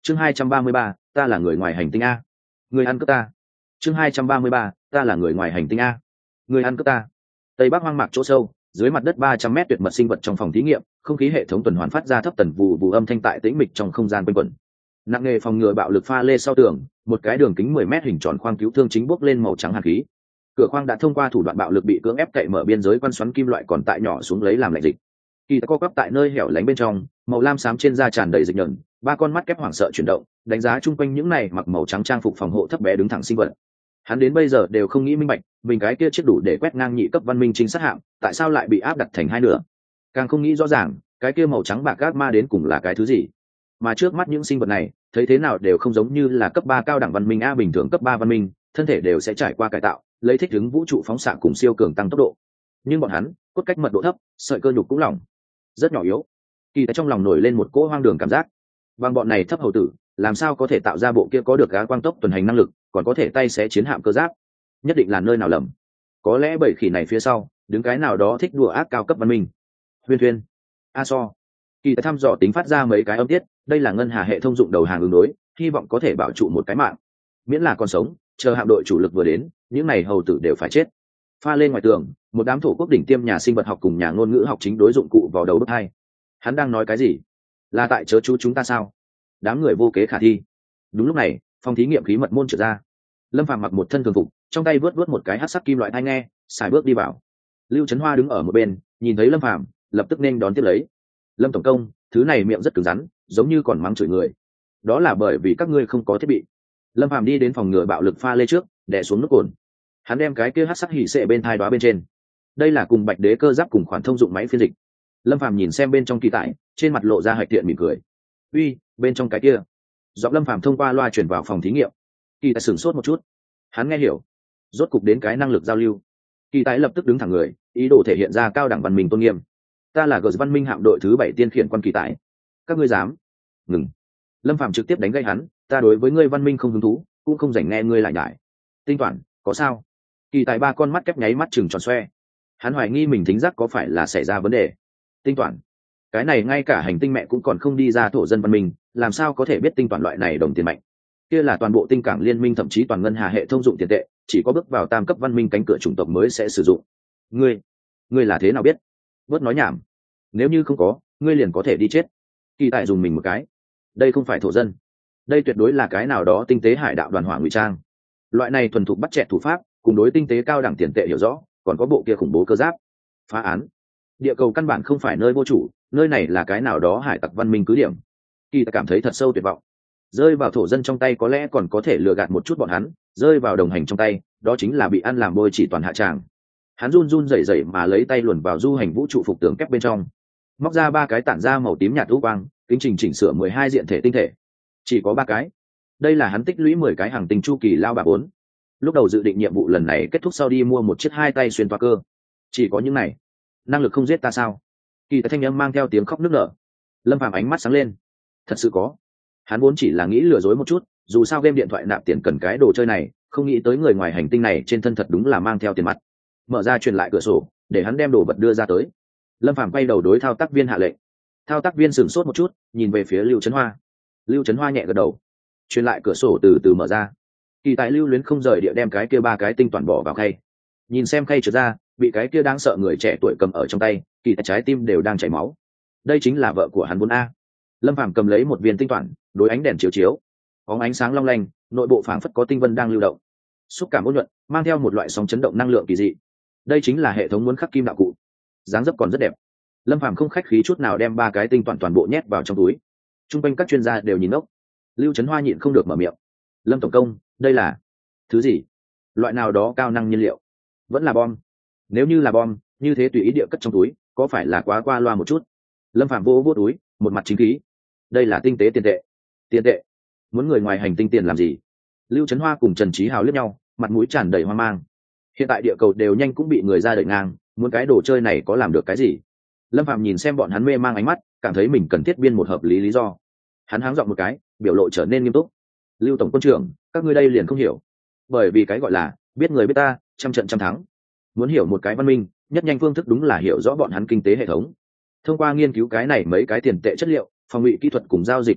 Chương 233, ta là người ngoài hành tinh a. Người ăn cướp ta. Chương 233, ta là người ngoài hành tinh a. Người ăn cướp ta. Tây Bắc hoang mạc chỗ sâu, dưới mặt đất 300 mét tuyệt mật sinh vật trong phòng thí nghiệm, không khí hệ thống tuần hoàn phát ra thấp tần vụ vụ âm thanh tại tĩnh mịch trong không gian quanh quẩn. Nặng nghề phòng ngừa bạo lực pha lê sau tường, một cái đường kính 10 mét hình tròn khoang cứu thương chính bốc lên màu trắng hàn khí. Cửa khoang đã thông qua thủ đoạn bạo lực bị cưỡng ép cậy mở, biên giới quan xoắn kim loại còn tại nhỏ xuống lấy làm lạnh dịch. Kỳ ta co quắp tại nơi hẻo lánh bên trong, màu lam xám trên da tràn đầy dịch nhờn, ba con mắt kép hoảng sợ chuyển động, đánh giá chung quanh những này mặc màu trắng trang phục phòng hộ thấp bé đứng thẳng sinh vật. Hắn đến bây giờ đều không nghĩ minh bạch, mình cái kia chiếc đủ để quét ngang nhị cấp văn minh trinh sát hạm, tại sao lại bị áp đặt thành hai nửa? Càng không nghĩ rõ ràng, cái kia màu trắng bạc gác ma đến cùng là cái thứ gì? Mà trước mắt những sinh vật này, thấy thế nào đều không giống như là cấp 3 cao đẳng văn minh a, bình thường cấp 3 văn minh, thân thể đều sẽ trải qua cải tạo, lấy thích ứng vũ trụ phóng xạ cùng siêu cường tăng tốc độ. Nhưng bọn hắn, cốt cách mật độ thấp, sợi cơ nhục cũng lỏng, rất nhỏ yếu. Kỳ tại trong lòng nổi lên một cỗ hoang đường cảm giác. Bằng bọn này thấp hầu tử, làm sao có thể tạo ra bộ kia có được gá quang tốc tuần hành năng lực, còn có thể tay xé chiến hạm cơ giáp? Nhất định là nơi nào lầm. Có lẽ bảy khỉ này phía sau đứng cái nào đó thích đùa ác cao cấp văn minh. Huyên Thuyên, a so. Kỳ thăm dò tính phát ra mấy cái âm tiết, đây là ngân hà hệ thông dụng đầu hàng ứng đối, hy vọng có thể bảo trụ một cái mạng. Miễn là còn sống, chờ hạm đội chủ lực vừa đến, những này hầu tử đều phải chết. Pha lên ngoài tường, một đám thổ quốc đỉnh tiêm nhà sinh vật học cùng nhà ngôn ngữ học chính đối dụng cụ vào đầu bức hai. Hắn đang nói cái gì? Là tại chớ chú chúng ta sao? Đám người vô kế khả thi. Đúng lúc này, phòng thí nghiệm khí mật môn trở ra. Lâm Phàm mặc một thân thường phục, trong tay vớt một cái hắc sắc kim loại tai nghe, xài bước đi vào. Lưu Trấn Hoa đứng ở một bên, nhìn thấy Lâm Phàm, lập tức nên đón tiếp lấy. Lâm tổng công, thứ này miệng rất cứng rắn, giống như còn mắng chửi người. Đó là bởi vì các ngươi không có thiết bị. Lâm Phàm đi đến phòng ngừa bạo lực pha lê trước, đè xuống nút cồn. Hắn đem cái kia hắc sắc hỉ xệ bên thai đoá bên trên. Đây là cùng bạch đế cơ giáp cùng khoản thông dụng máy phiên dịch. Lâm Phàm nhìn xem bên trong kỳ tải, trên mặt lộ ra hạch thiện mỉm cười. Uy, bên trong cái kia. Giọng Lâm Phàm thông qua loa truyền vào phòng thí nghiệm. Kỳ tài sửng sốt một chút. Hắn nghe hiểu, rốt cục đến cái năng lực giao lưu. Kỳ tài lập tức đứng thẳng người, ý đồ thể hiện ra cao đẳng văn minh tôn nghiêm. Ta là Gờ văn minh hạm đội thứ 7 tiên khiển quan kỳ tài. Các ngươi dám? Ngừng. Lâm Phàm trực tiếp đánh gây hắn, ta đối với ngươi văn minh không hứng thú, cũng không dành nghe ngươi lại nhải. Tinh toán, có sao? Kỳ tài ba con mắt kép nháy mắt trừng tròn xoe. Hắn hoài nghi mình thính giác có phải là xảy ra vấn đề. Tinh toán, cái này ngay cả hành tinh mẹ cũng còn không đi ra thổ dân văn minh, làm sao có thể biết tinh toán loại này đồng tiền mạnh? Kia là toàn bộ tinh cảng liên minh, thậm chí toàn ngân hà hệ thông dụng tiền tệ, chỉ có bước vào tam cấp văn minh cánh cửa chủng tộc mới sẽ sử dụng. Ngươi là thế nào biết? Bớt nói nhảm. Nếu như không có, ngươi liền có thể đi chết. Kỳ tài dùng mình một cái. Đây không phải thổ dân, đây tuyệt đối là cái nào đó tinh tế hải đạo đoàn hỏa ngụy trang. Loại này thuần thục bắt chẹt thủ pháp, cùng đối tinh tế cao đẳng tiền tệ hiểu rõ, còn có bộ kia khủng bố cơ giáp. Phá án. Địa cầu căn bản không phải nơi vô chủ, nơi này là cái nào đó hải tặc văn minh cứ điểm. Kỳ ta cảm thấy thật sâu tuyệt vọng. Rơi vào thổ dân trong tay có lẽ còn có thể lừa gạt một chút bọn hắn, rơi vào đồng hành trong tay, đó chính là bị ăn làm bôi chỉ toàn hạ tràng. Hắn run run rẩy rẩy mà lấy tay luồn vào du hành vũ trụ phục tường kép bên trong, móc ra 3 cái tản ra màu tím nhạt u quang, kính trình chỉnh sửa 12 diện thể tinh thể. Chỉ có 3 cái. Đây là hắn tích lũy 10 cái hàng tinh chu kỳ lao bạc 4. Lúc đầu dự định nhiệm vụ lần này kết thúc sau đi mua một chiếc 2 tay xuyên toa cơ. Chỉ có những này, năng lực không giết ta sao? Kỳ tài thanh âm mang theo tiếng khóc nức nở. Lâm Phàm ánh mắt sáng lên. Thật sự có. Hắn vốn chỉ là nghĩ lừa dối một chút, dù sao game điện thoại nạp tiền cần cái đồ chơi này, không nghĩ tới người ngoài hành tinh này trên thân thật đúng là mang theo tiền mặt. Mở ra truyền lại cửa sổ, để hắn đem đồ vật đưa ra tới. Lâm Phàm quay đầu đối thao tác viên hạ lệnh. Thao tác viên sửng sốt một chút, nhìn về phía Lưu Trấn Hoa. Lưu Trấn Hoa nhẹ gật đầu. Truyền lại cửa sổ từ từ mở ra. Kỳ tài lưu luyến không rời địa đem cái kia 3 cái tinh toàn bỏ vào khay. Nhìn xem khay trượt ra, bị cái kia đáng sợ người trẻ tuổi cầm ở trong tay, kỳ tài trái tim đều đang chảy máu. Đây chính là vợ của hắn 4A. Lâm Phàm cầm lấy một viên tinh toàn, đối ánh đèn chiếu chiếu, bóng ánh sáng long lanh, nội bộ phảng phất có tinh vân đang lưu động, xúc cảm ôn nhuận, mang theo một loại sóng chấn động năng lượng kỳ dị. Đây chính là hệ thống muốn khắc kim đạo cụ. Dáng dấp còn rất đẹp. Lâm Phàm không khách khí chút nào đem 3 cái tinh toàn bộ nhét vào trong túi. Trung quanh các chuyên gia đều nhìn ốc. Lưu Trấn Hoa nhịn không được mở miệng. Lâm tổng công, đây là thứ gì? Loại nào đó cao năng nhiên liệu? Vẫn là bom? Nếu như là bom, như thế tùy ý địa cất trong túi, có phải là quá qua loa một chút? Lâm Phàm vô vô túi, một mặt chính khí. Đây là tinh tế tiền tệ. Tiền tệ? Muốn người ngoài hành tinh tiền làm gì? Lưu Trấn Hoa cùng Trần Chí Hào liếc nhau, mặt mũi tràn đầy hoang mang. Hiện tại địa cầu đều nhanh cũng bị người ra đợi ngang, muốn cái đồ chơi này có làm được cái gì? Lâm Phàm nhìn xem bọn hắn mê mang ánh mắt, cảm thấy mình cần thiết biên một hợp lý lý do. Hắn háng giọng một cái, biểu lộ trở nên nghiêm túc. Lưu tổng quân trưởng, các ngươi đây liền không hiểu. Bởi vì cái gọi là biết người biết ta, trăm trận trăm thắng. Muốn hiểu một cái văn minh, nhất nhanh phương thức đúng là hiểu rõ bọn hắn kinh tế hệ thống. Thông qua nghiên cứu cái này mấy cái tiền tệ chất liệu, phòng ngụy kỹ thuật cùng giao dịch tin tức,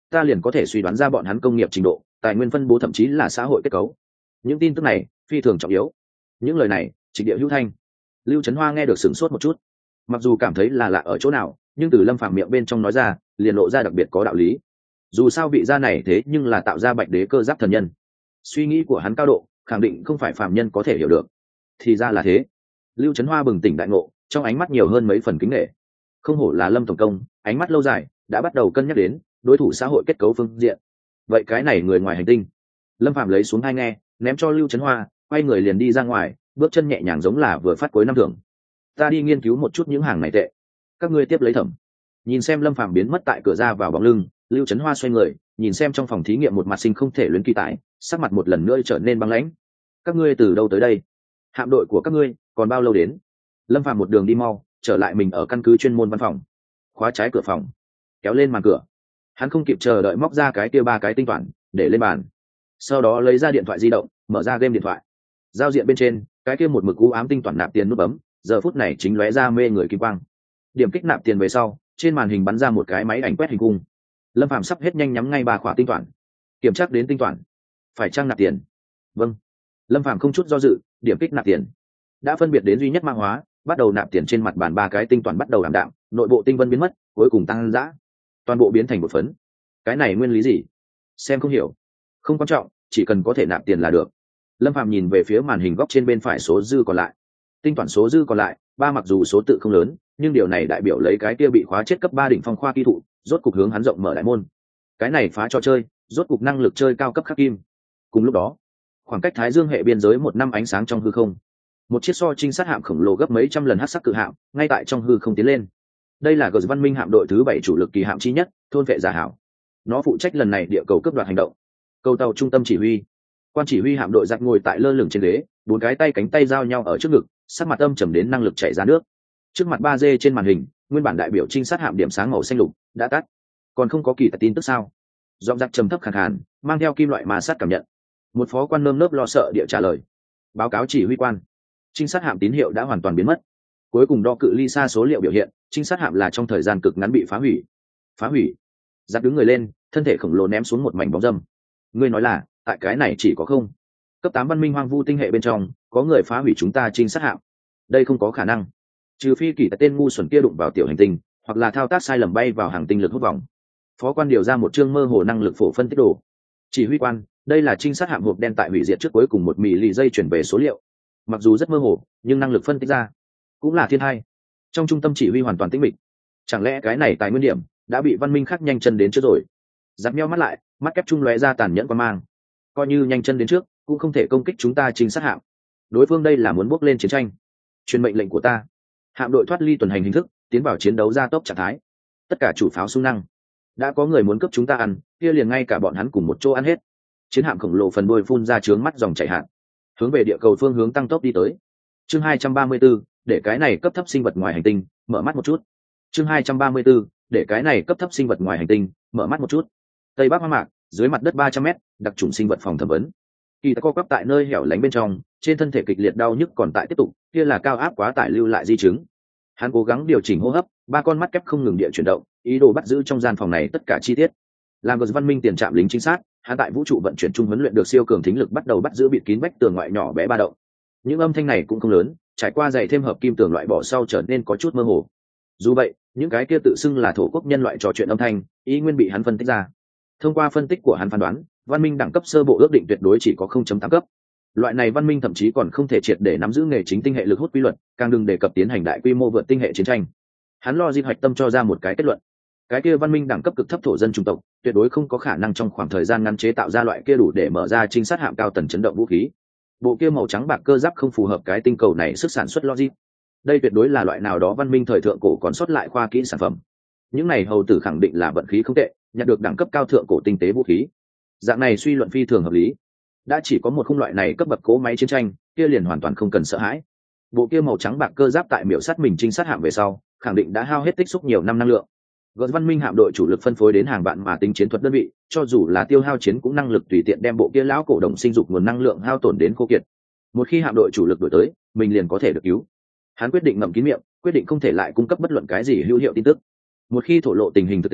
ta liền có thể suy đoán ra bọn hắn công nghiệp trình độ, tài nguyên phân bố, thậm chí là xã hội kết cấu. Những tin tức này phi thường trọng yếu. Những lời này trịch địa hữu thanh. Lưu Trấn Hoa nghe được sửng sốt một chút, mặc dù cảm thấy là lạ ở chỗ nào, nhưng từ Lâm Phàm miệng bên trong nói ra liền lộ ra đặc biệt có đạo lý. Dù sao vị gia này thế nhưng là tạo ra Bạch Đế cơ giáp thần nhân, suy nghĩ của hắn cao độ khẳng định không phải phàm nhân có thể hiểu được. Thì ra là thế. Lưu Trấn Hoa bừng tỉnh đại ngộ, trong ánh mắt nhiều hơn mấy phần kính nể. Không hổ là Lâm tổng công, ánh mắt lâu dài, đã bắt đầu cân nhắc đến đối thủ xã hội kết cấu phương diện. Vậy cái này người ngoài hành tinh. Lâm Phàm lấy xuống hai nghe, ném cho Lưu Trấn Hoa, quay người liền đi ra ngoài, bước chân nhẹ nhàng giống là vừa phát cuối năm thưởng. Ta đi nghiên cứu một chút những hàng này tệ, các ngươi tiếp lấy thẩm. Nhìn xem Lâm Phàm biến mất tại cửa ra vào bóng lưng, Lưu Trấn Hoa xoay người, nhìn xem trong phòng thí nghiệm một mặt sinh không thể luyến kỳ tại, sắc mặt một lần nữa trở nên băng lãnh. Các ngươi từ đâu tới đây? Hạm đội của các ngươi còn bao lâu đến? Lâm Phàm một đường đi mau, trở lại mình ở căn cứ chuyên môn văn phòng, khóa trái cửa phòng, kéo lên màn cửa. Hắn không kịp chờ đợi móc ra cái kia ba cái tinh toán để lên bàn, sau đó lấy ra điện thoại di động, mở ra game điện thoại. Giao diện bên trên cái kia một mực u ám tinh toán nạp tiền nút bấm giờ phút này chính lóe ra mê người kim quang. Điểm kích nạp tiền về sau, trên màn hình bắn ra một cái máy ảnh quét hình cung. Lâm Phàm sắp hết nhanh nhắm ngay ba khỏa tinh toán, kiểm tra đến tinh toán phải trang nạp tiền. Vâng. Lâm Phàm không chút do dự điểm kích nạp tiền. Đã phân biệt đến duy nhất mã hóa, bắt đầu nạp tiền. Trên mặt bàn ba cái tinh toán bắt đầu ảm đạm, nội bộ tinh vân biến mất, cuối cùng tăng dã, toàn bộ biến thành một phấn. Cái này nguyên lý gì? Xem không hiểu. Không quan trọng, chỉ cần có thể nạp tiền là được. Lâm Phàm nhìn về phía màn hình góc trên bên phải số dư còn lại. Tinh toán số dư còn lại ba, mặc dù số tự không lớn, nhưng điều này đại biểu lấy cái kia bị khóa chết cấp 3 đỉnh phong khoa kỹ thụ rốt cục hướng hắn rộng mở đại môn. Cái này phá trò chơi, rốt cục năng lực chơi cao cấp khắc kim. Cùng lúc đó, khoảng cách Thái Dương hệ biên giới một năm ánh sáng trong hư không, một chiếc so trinh sát hạm khổng lồ gấp mấy trăm lần hắc sắc cự hạm ngay tại trong hư không tiến lên. Đây là Gờ Văn Minh hạm đội thứ 7 chủ lực kỳ hạm chi nhất, thôn vệ giả hảo. Nó phụ trách lần này địa cầu cướp đoạt hành động. Cầu tàu trung tâm chỉ huy, quan chỉ huy hạm đội giặc ngồi tại lơ lửng trên ghế, bốn cái tay cánh tay giao nhau ở trước ngực, sắc mặt âm trầm đến năng lực chảy ra nước. Trước mặt 3D trên màn hình, nguyên bản đại biểu trinh sát hạm điểm sáng màu xanh lục đã tắt. Còn không có kỳ tại tin tức sao? Giọng giặc trầm thấp khàn khàn, mang theo kim loại mà sát cảm nhận. Một phó quan nơm nớp lo sợ địa trả lời. Báo cáo chỉ huy quan, trinh sát hạm tín hiệu đã hoàn toàn biến mất. Cuối cùng đo cự ly xa số liệu biểu hiện, trinh sát hạm là trong thời gian cực ngắn bị phá hủy. Phá hủy? Giặc đứng người lên, thân thể khổng lồ ném xuống một mảnh bóng dâm. Ngươi nói là tại cái này chỉ có không cấp 8 văn minh hoang vu tinh hệ bên trong có người phá hủy chúng ta trinh sát hạm? Đây không có khả năng, trừ phi kỳ tại tên ngu xuẩn kia đụng vào tiểu hành tinh, hoặc là thao tác sai lầm bay vào hàng tinh lực hút vòng. Phó quan điều ra một chương mơ hồ năng lực phổ phân tích đồ. Chỉ huy quan, đây là trinh sát hạm hộp đen tại hủy diệt trước cuối cùng một mì lì dây chuyển về số liệu, mặc dù rất mơ hồ nhưng năng lực phân tích ra cũng là thiên hai. Trong trung tâm chỉ huy hoàn toàn tĩnh mịch. Chẳng lẽ cái này tài nguyên điểm đã bị văn minh khác nhanh chân đến trước rồi? Giáp meo mắt lại, mắt kép trung lóe ra tàn nhẫn quan mang. Coi như nhanh chân đến trước cũng không thể công kích chúng ta trinh sát hạm. Đối phương đây là muốn bước lên chiến tranh. Truyền mệnh lệnh của ta, hạm đội thoát ly tuần hành hình thức, tiến vào chiến đấu gia tốc trạng thái. Tất cả chủ pháo xung năng. Đã có người muốn cướp chúng ta ăn, kia liền ngay cả bọn hắn cùng một chỗ ăn hết. Chiến hạm khổng lồ phần đuôi phun ra trướng mắt dòng chảy hạn, hướng về địa cầu phương hướng tăng tốc đi tới. Chương 234, để cái này cấp thấp sinh vật ngoài hành tinh mở mắt một chút. Chương 234, để cái này cấp thấp sinh vật ngoài hành tinh mở mắt một chút. Tây Bắc hoang mạc, dưới mặt đất 300m, đặc trùng sinh vật phòng thẩm vấn. Kỳ ta co quắp tại nơi hẻo lánh bên trong, trên thân thể kịch liệt đau nhức còn tại tiếp tục, kia là cao áp quá tải lưu lại di chứng. Hắn cố gắng điều chỉnh hô hấp, ba con mắt kép không ngừng địa chuyển động, ý đồ bắt giữ trong gian phòng này tất cả chi tiết. Làm Gờ Văn Minh tiền trạm lính chính xác, hắn tại vũ trụ vận chuyển trung huấn luyện được siêu cường thính lực, bắt đầu bắt giữ bịt kín vách tường ngoại nhỏ bé ba động. Những âm thanh này cũng không lớn, trải qua dày thêm hợp kim tường loại bỏ sau trở nên có chút mơ hồ. Dù vậy, những cái kia tự xưng là thổ quốc nhân loại trò chuyện âm thanh, ý nguyên bị hắn phân tích ra. Thông qua phân tích của hắn phán đoán, văn minh đẳng cấp sơ bộ ước định tuyệt đối chỉ có 0.8 cấp. Loại này văn minh thậm chí còn không thể triệt để nắm giữ nghề chính tinh hệ lực hút quy luật, càng đừng đề cập tiến hành đại quy mô vượt tinh hệ chiến tranh. Hắn lo di hoạch tâm cho ra một cái kết luận: cái kia văn minh đẳng cấp cực thấp thổ dân chủng tộc tuyệt đối không có khả năng trong khoảng thời gian ngắn chế tạo ra loại kia đủ để mở ra trinh sát hạm cao tần chấn động vũ khí. Bộ kia màu trắng bạc cơ giáp không phù hợp cái tinh cầu này sức sản xuất logic. Đây tuyệt đối là loại nào đó văn minh thời thượng cổ còn sót lại khoa kỹ sản phẩm. Những này hầu tử khẳng định là vận khí không tệ, nhận được đẳng cấp cao thượng cổ tinh tế vũ khí. Dạng này suy luận phi thường hợp lý. Đã chỉ có một khung loại này cấp bậc cỗ máy chiến tranh, kia liền hoàn toàn không cần sợ hãi. Bộ kia màu trắng bạc cơ giáp tại miểu sát mình trinh sát hạm về sau, khẳng định đã hao hết tích xúc nhiều năm năng lượng. Gợn văn minh hạm đội chủ lực phân phối đến hàng vạn mà tính chiến thuật đơn vị, cho dù là tiêu hao chiến cũng năng lực tùy tiện đem bộ kia lão cổ đồng sinh dục nguồn năng lượng hao tổn đến khô kiệt. Một khi hạm đội chủ lực đổi tới, mình liền có thể được cứu. Hắn quyết định ngậm kín miệng, quyết định không thể lại cung cấp bất luận cái gì hữu hiệu tin tức. Một khi thổ lộ tình hình thực tế,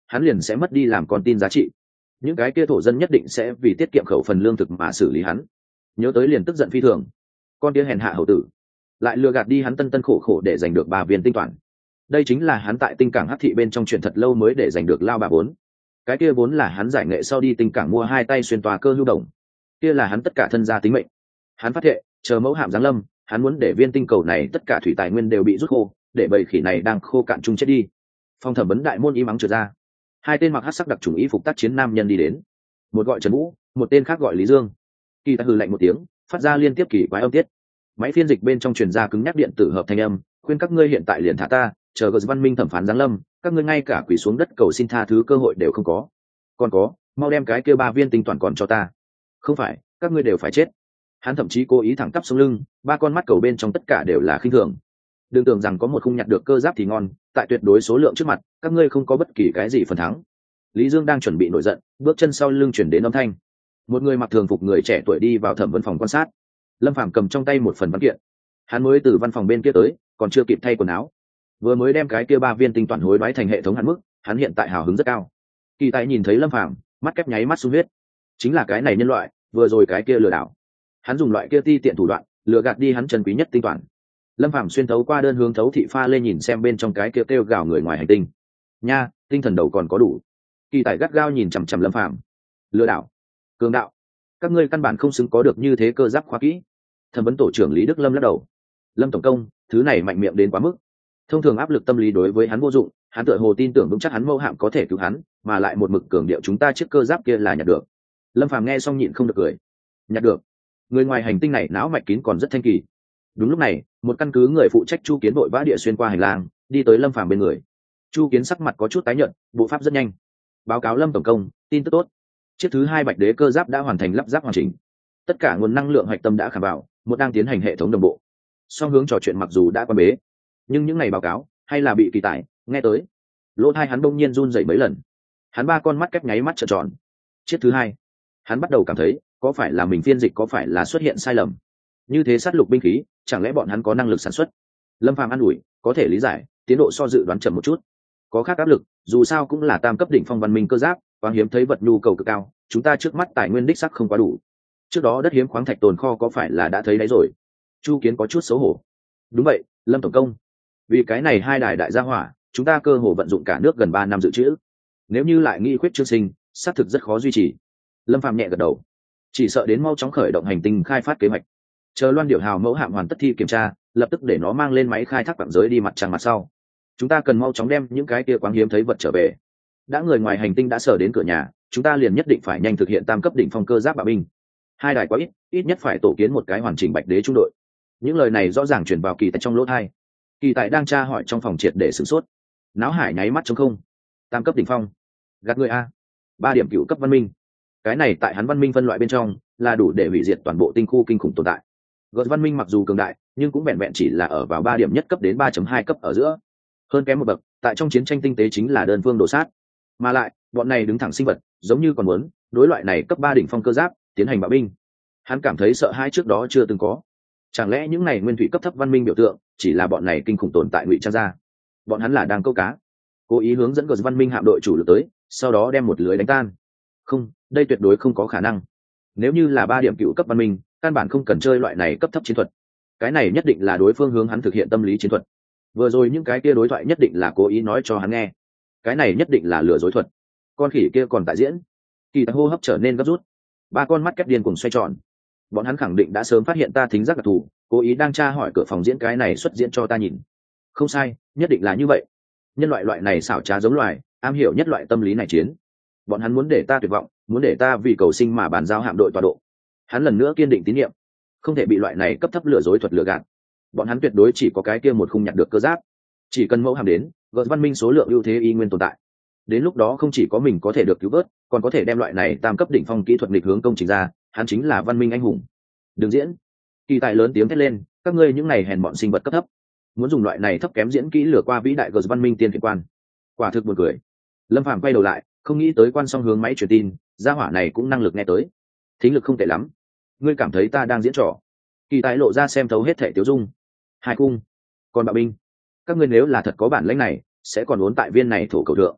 hắn liền sẽ mất đi làm con tin giá trị. Những cái kia thổ dân nhất định sẽ vì tiết kiệm khẩu phần lương thực mà xử lý hắn. Nhớ tới liền tức giận phi thường. Con kia hèn hạ hầu tử lại lừa gạt đi hắn tân tân khổ khổ để giành được 3 viên tinh toàn. Đây chính là hắn tại tinh cảng hắc thị bên trong chuyện thật lâu mới để giành được lao bà vốn. Cái kia vốn là hắn giải nghệ sau đi tinh cảng mua 2 tay xuyên tòa cơ lưu đồng. Kia là hắn tất cả thân gia tính mệnh. Hắn phát thệ, chờ mẫu hạm giáng lâm, hắn muốn để viên tinh cầu này tất cả thủy tài nguyên đều bị rút khô, để bầy khỉ này đang khô cạn chung chết đi. Phòng thẩm vấn đại môn im ắng trượt ra. 2 tên mặc hắc sắc đặc chủng y phục tác chiến nam nhân đi đến. Một gọi Trần Vũ, một tên khác gọi Lý Dương. Kỳ ta hừ lạnh một tiếng, phát ra liên tiếp kỳ quái âm tiết. Máy phiên dịch bên trong truyền ra cứng nhắc điện tử hợp thanh âm, khuyên các ngươi hiện tại liền thả ta, chờ gờ văn minh thẩm phán giáng lâm, các ngươi ngay cả quỳ xuống đất cầu xin tha thứ cơ hội đều không có. Còn có, mau đem cái kia 3 viên tinh toàn còn cho ta. Không phải, các ngươi đều phải chết. Hắn thậm chí cố ý thẳng tắp sống lưng, 3 con mắt cầu bên trong tất cả đều là khinh thường. Đừng tưởng rằng có một khung nhặt được cơ giáp thì ngon, tại tuyệt đối số lượng trước mặt, các ngươi không có bất kỳ cái gì phần thắng. Lý Dương đang chuẩn bị nổi giận, bước chân sau lưng chuyển đến âm thanh. Một người mặc thường phục người trẻ tuổi đi vào thẩm vấn phòng quan sát. Lâm Phàm cầm trong tay một phần văn kiện. Hắn mới từ văn phòng bên kia tới, còn chưa kịp thay quần áo, vừa mới đem cái kia 3 viên tinh toàn hối đoái thành hệ thống hạn mức, hắn hiện tại hào hứng rất cao. Kỳ Tài nhìn thấy Lâm Phàm, mắt kép nháy mắt sung huyết. Chính là cái này nhân loại, vừa rồi cái kia lừa đảo. Hắn dùng loại kia ti tiện thủ đoạn, lừa gạt đi hắn chân quý nhất tinh toàn. Lâm Phàm xuyên thấu qua đơn hướng thấu thị pha lên nhìn xem bên trong cái kia kêu gào người ngoài hành tinh. Nha, tinh thần đầu còn có đủ. Kỳ Tài gắt gao nhìn chằm chằm Lâm Phàm. Lừa đảo, cường đạo, các ngươi căn bản không xứng có được như thế cơ giáp khóa kỹ. Thẩm vấn tổ trưởng Lý Đức Lâm lắc đầu. Lâm tổng công, thứ này mạnh miệng đến quá mức. Thông thường áp lực tâm lý đối với hắn vô dụng, hắn tựa hồ tin tưởng vững chắc hắn mẫu hạm có thể cứu hắn, mà lại một mực cường điệu chúng ta chiếc cơ giáp kia là nhặt được. Lâm Phàm nghe xong nhịn không được cười. Nhặt được? Người ngoài hành tinh này não mạch kín còn rất thanh kỳ. Đúng lúc này, một căn cứ người phụ trách Chu Kiến vội vã địa xuyên qua hành lang, đi tới Lâm Phàm bên người. Chu Kiến sắc mặt có chút tái nhợt, bộ pháp rất nhanh. Báo cáo Lâm tổng công, tin tức tốt. Chiếc thứ 2 bạch đế cơ giáp đã hoàn thành lắp ráp hoàn chỉnh. Tất cả nguồn năng lượng hạch tâm đã khảm vào, một đang tiến hành hệ thống đồng bộ. Song hướng trò chuyện mặc dù đã quan bế, nhưng những ngày báo cáo hay là bị Kỳ Tài nghe tới. Lỗ tai hắn đông nhiên run rẩy mấy lần. Hắn 3 con mắt kép nháy mắt trợn tròn. Chiếc thứ 2, hắn bắt đầu cảm thấy có phải là mình phiên dịch có phải là xuất hiện sai lầm. Như thế sát lục binh khí, chẳng lẽ bọn hắn có năng lực sản xuất? Lâm Phàm an ủi, có thể lý giải, tiến độ so dự đoán chậm một chút. Có khác áp lực, dù sao cũng là tam cấp đỉnh phong văn minh cơ giáp, khoáng hiếm thấy vật nhu cầu cực cao, chúng ta trước mắt tài nguyên đích sắc không quá đủ. Trước đó đất hiếm khoáng thạch tồn kho có phải là đã thấy đấy rồi? Chu Kiến có chút xấu hổ. Đúng vậy, Lâm tổng công. Vì cái này 2 đài đại gia hỏa, chúng ta cơ hồ vận dụng cả nước gần 3 năm dự trữ. Nếu như lại nghi khuyết chương sinh, xác thực rất khó duy trì. Lâm Phàm nhẹ gật đầu. Chỉ sợ đến mau chóng khởi động hành tinh khai phát kế hoạch. Chờ Loan Điểu Hào mẫu hạm hoàn tất thi kiểm tra, lập tức để nó mang lên máy khai thác quặng giới đi mặt trăng mặt sau. Chúng ta cần mau chóng đem những cái kia quáng hiếm thấy vật trở về. Đã người ngoài hành tinh đã sở đến cửa nhà, chúng ta liền nhất định phải nhanh thực hiện tam cấp đỉnh phong cơ giáp bạo binh. 2 đài quá ít, ít nhất phải tổ kiến một cái hoàn chỉnh bạch đế trung đội. Những lời này rõ ràng truyền vào Kỳ Tài trong lỗ tai. Kỳ Tài đang tra hỏi trong phòng triệt để sửng sốt. Náo hải nháy mắt trống không. Tam cấp đỉnh phong, gạt người a. 3 điểm cựu cấp văn minh. Cái này tại hắn văn minh phân loại bên trong là đủ để hủy diệt toàn bộ tinh khu kinh khủng tồn tại. Gợt văn minh mặc dù cường đại, nhưng cũng vẹn vẹn chỉ là ở vào 3 điểm nhất cấp đến 3.2 cấp ở giữa. Hơn kém một bậc, tại trong chiến tranh tinh tế chính là đơn phương đổ sát. Mà lại, bọn này đứng thẳng sinh vật, giống như còn muốn đối loại này cấp 3 đỉnh phong cơ giáp tiến hành bạo binh. Hắn cảm thấy sợ hãi trước đó chưa từng có. Chẳng lẽ những này nguyên thủy cấp thấp văn minh biểu tượng chỉ là bọn này kinh khủng tồn tại ngụy trang ra? Bọn hắn là đang câu cá, cố ý hướng dẫn gợt văn minh hạm đội chủ lực tới, sau đó đem một lưới đánh tan. Không, đây tuyệt đối không có khả năng. Nếu như là 3 điểm cựu cấp văn minh, căn bản không cần chơi loại này cấp thấp chiến thuật. Cái này nhất định là đối phương hướng hắn thực hiện tâm lý chiến thuật. Vừa rồi những cái kia đối thoại nhất định là cố ý nói cho hắn nghe. Cái này nhất định là lừa dối thuật. Con khỉ kia còn tại diễn. Kỳ Tài hô hấp trở nên gấp rút. 3 con mắt kép điên cùng xoay tròn. Bọn hắn khẳng định đã sớm phát hiện ta thính giác đặc thù, cố ý đang tra hỏi cửa phòng diễn cái này xuất diễn cho ta nhìn. Không sai, nhất định là như vậy. Nhân loại này xảo trá giống loài, am hiểu nhất loại tâm lý này chiến. Bọn hắn muốn để ta tuyệt vọng, muốn để ta vì cầu sinh mà bàn giao hạm đội tọa độ. Hắn lần nữa kiên định tín nhiệm, không thể bị loại này cấp thấp lừa dối thuật lừa gạt. Bọn hắn tuyệt đối chỉ có cái kia một khung nhặt được cơ giáp. Chỉ cần mẫu hạm đến, gợt văn minh số lượng ưu thế y nguyên tồn tại. Đến lúc đó không chỉ có mình có thể được cứu vớt, còn có thể đem loại này tam cấp đỉnh phong kỹ thuật nghịch hướng công trình ra, hắn chính là văn minh anh hùng. Đừng diễn. Kỳ Tài lớn tiếng thét lên, các ngươi những này hèn bọn sinh vật cấp thấp, muốn dùng loại này thấp kém diễn kỹ lừa qua vĩ đại gợt văn minh tiên khiển quan. Quả thực buồn cười. Lâm Phàm quay đầu lại, không nghĩ tới quan song hướng máy truyền tin, gia hỏa này cũng năng lực nghe tới, thính lực không tệ lắm. Ngươi cảm thấy ta đang diễn trò? Kỳ Tài lộ ra xem thấu hết thể tiêu dung. 2 cung, còn bạo binh, các ngươi nếu là thật có bản lĩnh này, sẽ còn uốn tại viên này thổ cầu thượng.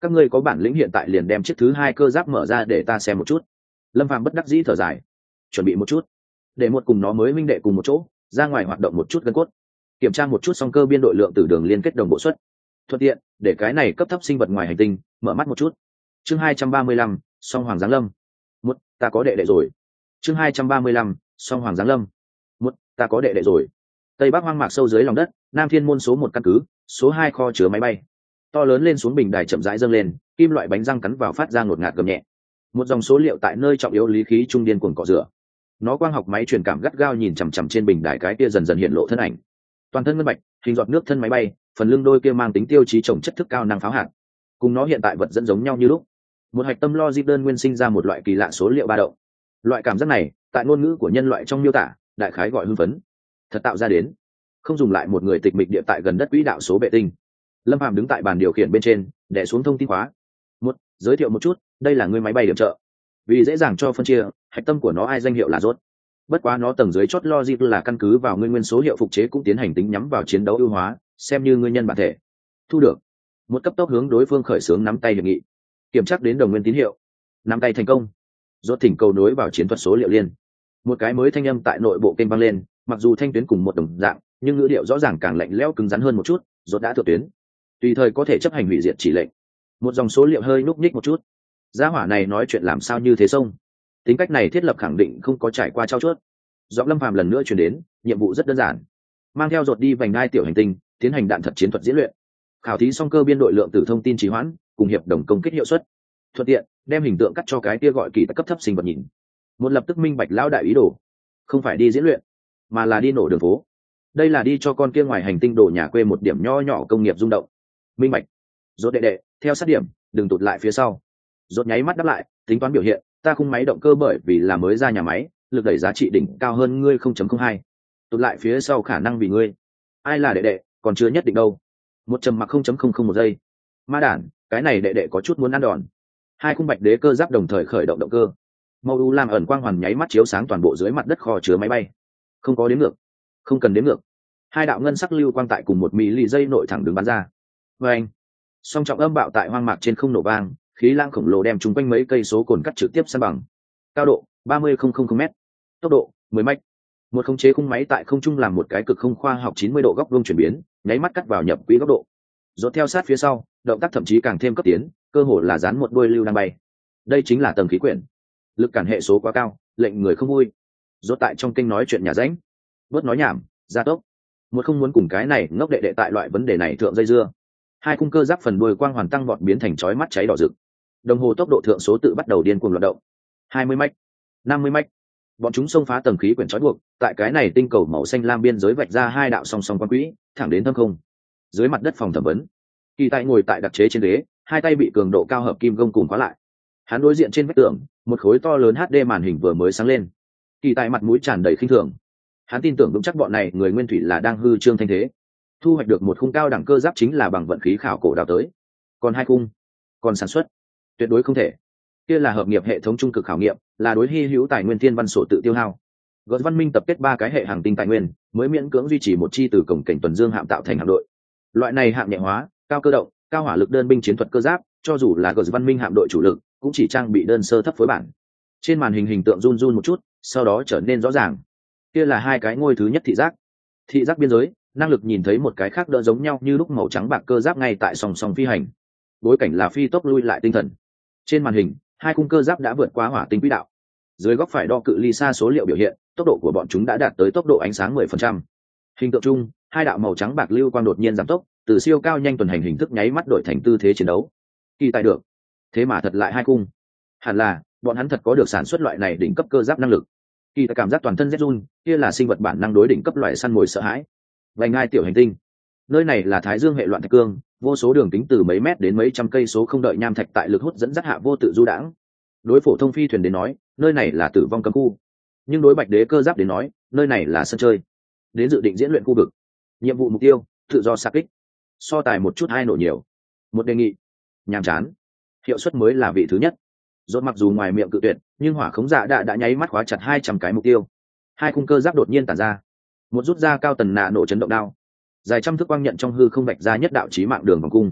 các ngươi có bản lĩnh hiện tại liền đem chiếc thứ hai cơ giáp mở ra để ta xem một chút. Lâm Phàm bất đắc dĩ thở dài, chuẩn bị một chút để một cùng nó mới minh đệ cùng một chỗ ra ngoài hoạt động một chút gân cốt, kiểm tra một chút song cơ biên đội lượng từ đường liên kết đồng bộ suất, thuận tiện để cái này cấp thấp sinh vật ngoài hành tinh mở mắt một chút. Chương 235, song hoàng giáng lâm. Một, ta có đệ đệ rồi. Chương 235, song hoàng giáng lâm. Một, ta có đệ đệ rồi. Tây Bắc hoang mạc sâu dưới lòng đất, Nam Thiên môn số 1 căn cứ, số 2 kho chứa máy bay. To lớn lên xuống bình đài chậm rãi dâng lên, kim loại bánh răng cắn vào phát ra ngột ngạt gầm nhẹ. Một dòng số liệu tại nơi trọng yếu lý khí trung điên cuồng cọ rửa. Nó quang học máy truyền cảm gắt gao nhìn chằm chằm trên bình đài cái kia dần dần hiện lộ thân ảnh. Toàn thân ngân bạch, hình giọt nước thân máy bay, phần lưng đôi kia mang tính tiêu chí trồng chất thức cao năng pháo hạt. Cùng nó hiện tại vật dẫn giống nhau như lúc. Một hạch tâm logic đơn nguyên sinh ra một loại kỳ lạ số liệu ba động. Loại cảm giác này, tại ngôn ngữ của nhân loại trong miêu tả, đại khái gọi hưng phấn. Thật tạo ra đến, không dùng lại một người tịch mịch địa tại gần đất quỹ đạo số vệ tinh. Lâm Phàm đứng tại bàn điều khiển bên trên, đè xuống thông tin khóa. Một, giới thiệu một chút, đây là người máy bay điểm trợ. Vì dễ dàng cho phân chia, hạch tâm của nó ai danh hiệu là rốt. Bất quá nó tầng dưới chót logic là căn cứ vào nguyên số hiệu phục chế cũng tiến hành tính nhắm vào chiến đấu ưu hóa, xem như nguyên nhân bản thể. Thu được. Một cấp tốc hướng đối phương khởi xướng nắm tay hiệp nghị. Kiểm tra đến đồng nguyên tín hiệu. Nắm tay thành công. Rốt thỉnh cầu nối vào chiến thuật số liệu liên. Một cái mới thanh âm tại nội bộ kênh vang lên, mặc dù thanh tuyến cùng một đồng dạng, nhưng ngữ điệu rõ ràng càng lạnh lẽo cứng rắn hơn một chút. Rốt đã thượng tuyến, tùy thời có thể chấp hành hủy diệt chỉ lệnh. Một dòng số liệu hơi núc nhích một chút. Gia hỏa này nói chuyện làm sao như thế sông. Tính cách này thiết lập khẳng định không có trải qua trao chuốt. Giọng Lâm Phàm lần nữa truyền đến, nhiệm vụ rất đơn giản, mang theo Rốt đi vành đai tiểu hành tinh, tiến hành đạn thật chiến thuật diễn luyện, khảo thí song cơ biên đội lượng từ thông tin trì hoãn cùng hiệp đồng công kích hiệu suất, thuận tiện đem hình tượng cắt cho cái kia gọi kỳ cấp thấp sinh vật nhìn. Một lập tức minh bạch lão đại ý đồ, không phải đi diễn luyện, mà là đi nổ đường phố. Đây là đi cho con kia ngoài hành tinh đổ nhà quê một điểm nho nhỏ công nghiệp rung động. Minh bạch. Rốt đệ đệ, theo sát điểm, đừng tụt lại phía sau. Rốt nháy mắt đáp lại, tính toán biểu hiện, ta khung máy động cơ bởi vì là mới ra nhà máy, lực đẩy giá trị đỉnh cao hơn ngươi 0.02. Tụt lại phía sau khả năng vì ngươi. Ai là đệ đệ, còn chưa nhất định đâu. Một trầm mặc 0.001 giây. Ma đản, cái này đệ đệ có chút muốn ăn đòn. Hai khung bạch đế cơ giáp đồng thời khởi động động cơ. Màu u lam ẩn quang hoàn nháy mắt chiếu sáng toàn bộ dưới mặt đất kho chứa máy bay. Không có đếm ngược, không cần đếm ngược. Hai đạo ngân sắc lưu quang tại cùng một mili giây nội thẳng đứng bắn ra. Vâng. Song trọng âm bạo tại hoang mạc trên không nổ vang, khí lang khổng lồ đem chúng quanh mấy cây số cồn cắt trực tiếp san bằng. Cao độ 30,000 m, tốc độ 10 mach. Một khống chế khung máy tại không trung làm một cái cực không khoa học 90 độ góc vuông chuyển biến, nháy mắt cắt vào nhập quỹ góc độ. Rốt theo sát phía sau, động tác thậm chí càng thêm cấp tiến, cơ hồ là dán một đuôi lưu đang bay. Đây chính là tầng khí quyển. Lực cản hệ số quá cao, lệnh người không vui. Rốt tại trong kinh nói chuyện nhà ránh, bớt nói nhảm, gia tốc. Một không muốn cùng cái này ngốc đệ đệ tại loại vấn đề này thượng dây dưa. Hai khung cơ giáp phần đuôi quang hoàn tăng vọt biến thành chói mắt cháy đỏ rực. Đồng hồ tốc độ thượng số tự bắt đầu điên cuồng loạt động. 20 mach, 50 mach. Bọn chúng xông phá tầng khí quyển trói buộc, tại cái này tinh cầu màu xanh lam biên giới vạch ra hai đạo song song quan quỹ, thẳng đến thâm không. Dưới mặt đất phòng thẩm vấn, Kỳ Tài ngồi tại đặc chế trên ghế, hai tay bị cường độ cao hợp kim gông cùng khóa lại. Hắn đối diện trên vách tường, một khối to lớn HD màn hình vừa mới sáng lên. Kỳ Tài mặt mũi tràn đầy khinh thường. Hắn tin tưởng vững chắc bọn này người nguyên thủy là đang hư trương thanh thế. Thu hoạch được một khung cao đẳng cơ giáp chính là bằng vận khí khảo cổ đào tới. Còn hai khung, còn sản xuất, tuyệt đối không thể. Kia là hợp nghiệp hệ thống trung cực khảo nghiệm, là đối hy hữu tài nguyên thiên văn sổ tự tiêu hao. Gợt văn minh tập kết 3 cái hệ hành tinh tài nguyên, mới miễn cưỡng duy trì một chi từ cổng cảnh tuần dương hạm tạo thành hạm đội. Loại này hạng nhẹ hóa, cao cơ động, cao hỏa lực đơn binh chiến thuật cơ giáp, cho dù là gợt văn minh hạm đội chủ lực, cũng chỉ trang bị đơn sơ thấp phối bản. Trên màn hình hình tượng run run một chút, sau đó trở nên rõ ràng. Kia là hai cái ngôi thứ nhất thị giác. Thị giác biên giới, năng lực nhìn thấy một cái khác đỡ giống nhau như lúc màu trắng bạc cơ giáp ngay tại song song phi hành. Bối cảnh là phi tốc lui lại tinh thần. Trên màn hình, hai khung cơ giáp đã vượt qua hỏa tinh quỹ đạo. Dưới góc phải đo cự ly xa số liệu biểu hiện, tốc độ của bọn chúng đã đạt tới tốc độ ánh sáng 10%. Hình tượng chung, hai đạo màu trắng bạc lưu quang đột nhiên giảm tốc, từ siêu cao nhanh tuần hành hình thức nháy mắt đổi thành tư thế chiến đấu. Kỳ tài được, thế mà thật lại hai khung. Hẳn là bọn hắn thật có được sản xuất loại này đỉnh cấp cơ giáp năng lực. Kỳ tài cảm giác toàn thân rét run, kia là sinh vật bản năng đối đỉnh cấp loại săn mồi sợ hãi. Vành ngai tiểu hành tinh, nơi này là Thái Dương hệ loạn thạch cương, vô số đường kính từ mấy mét đến mấy trăm cây số không đợi nham thạch tại lực hút dẫn dắt hạ vô tự du đãng. Đối phổ thông phi thuyền đến nói, nơi này là tử vong cấm khu, nhưng đối bạch đế cơ giáp đến nói, nơi này là sân chơi. Đến dự định diễn luyện khu vực, nhiệm vụ mục tiêu tự do xạ kích, so tài một chút hai nổ nhiều. Một đề nghị nhàm chán, hiệu suất mới là vị thứ nhất. Rốt mặc dù ngoài miệng cự tuyệt, nhưng hỏa khống dạ đã nháy mắt khóa chặt 200 cái mục tiêu. Hai khung cơ giáp đột nhiên tản ra, một rút ra cao tần nạ nổ chấn động đao, dài trăm thước quang nhận trong hư không vạch ra nhất đạo chí mạng đường vòng cung.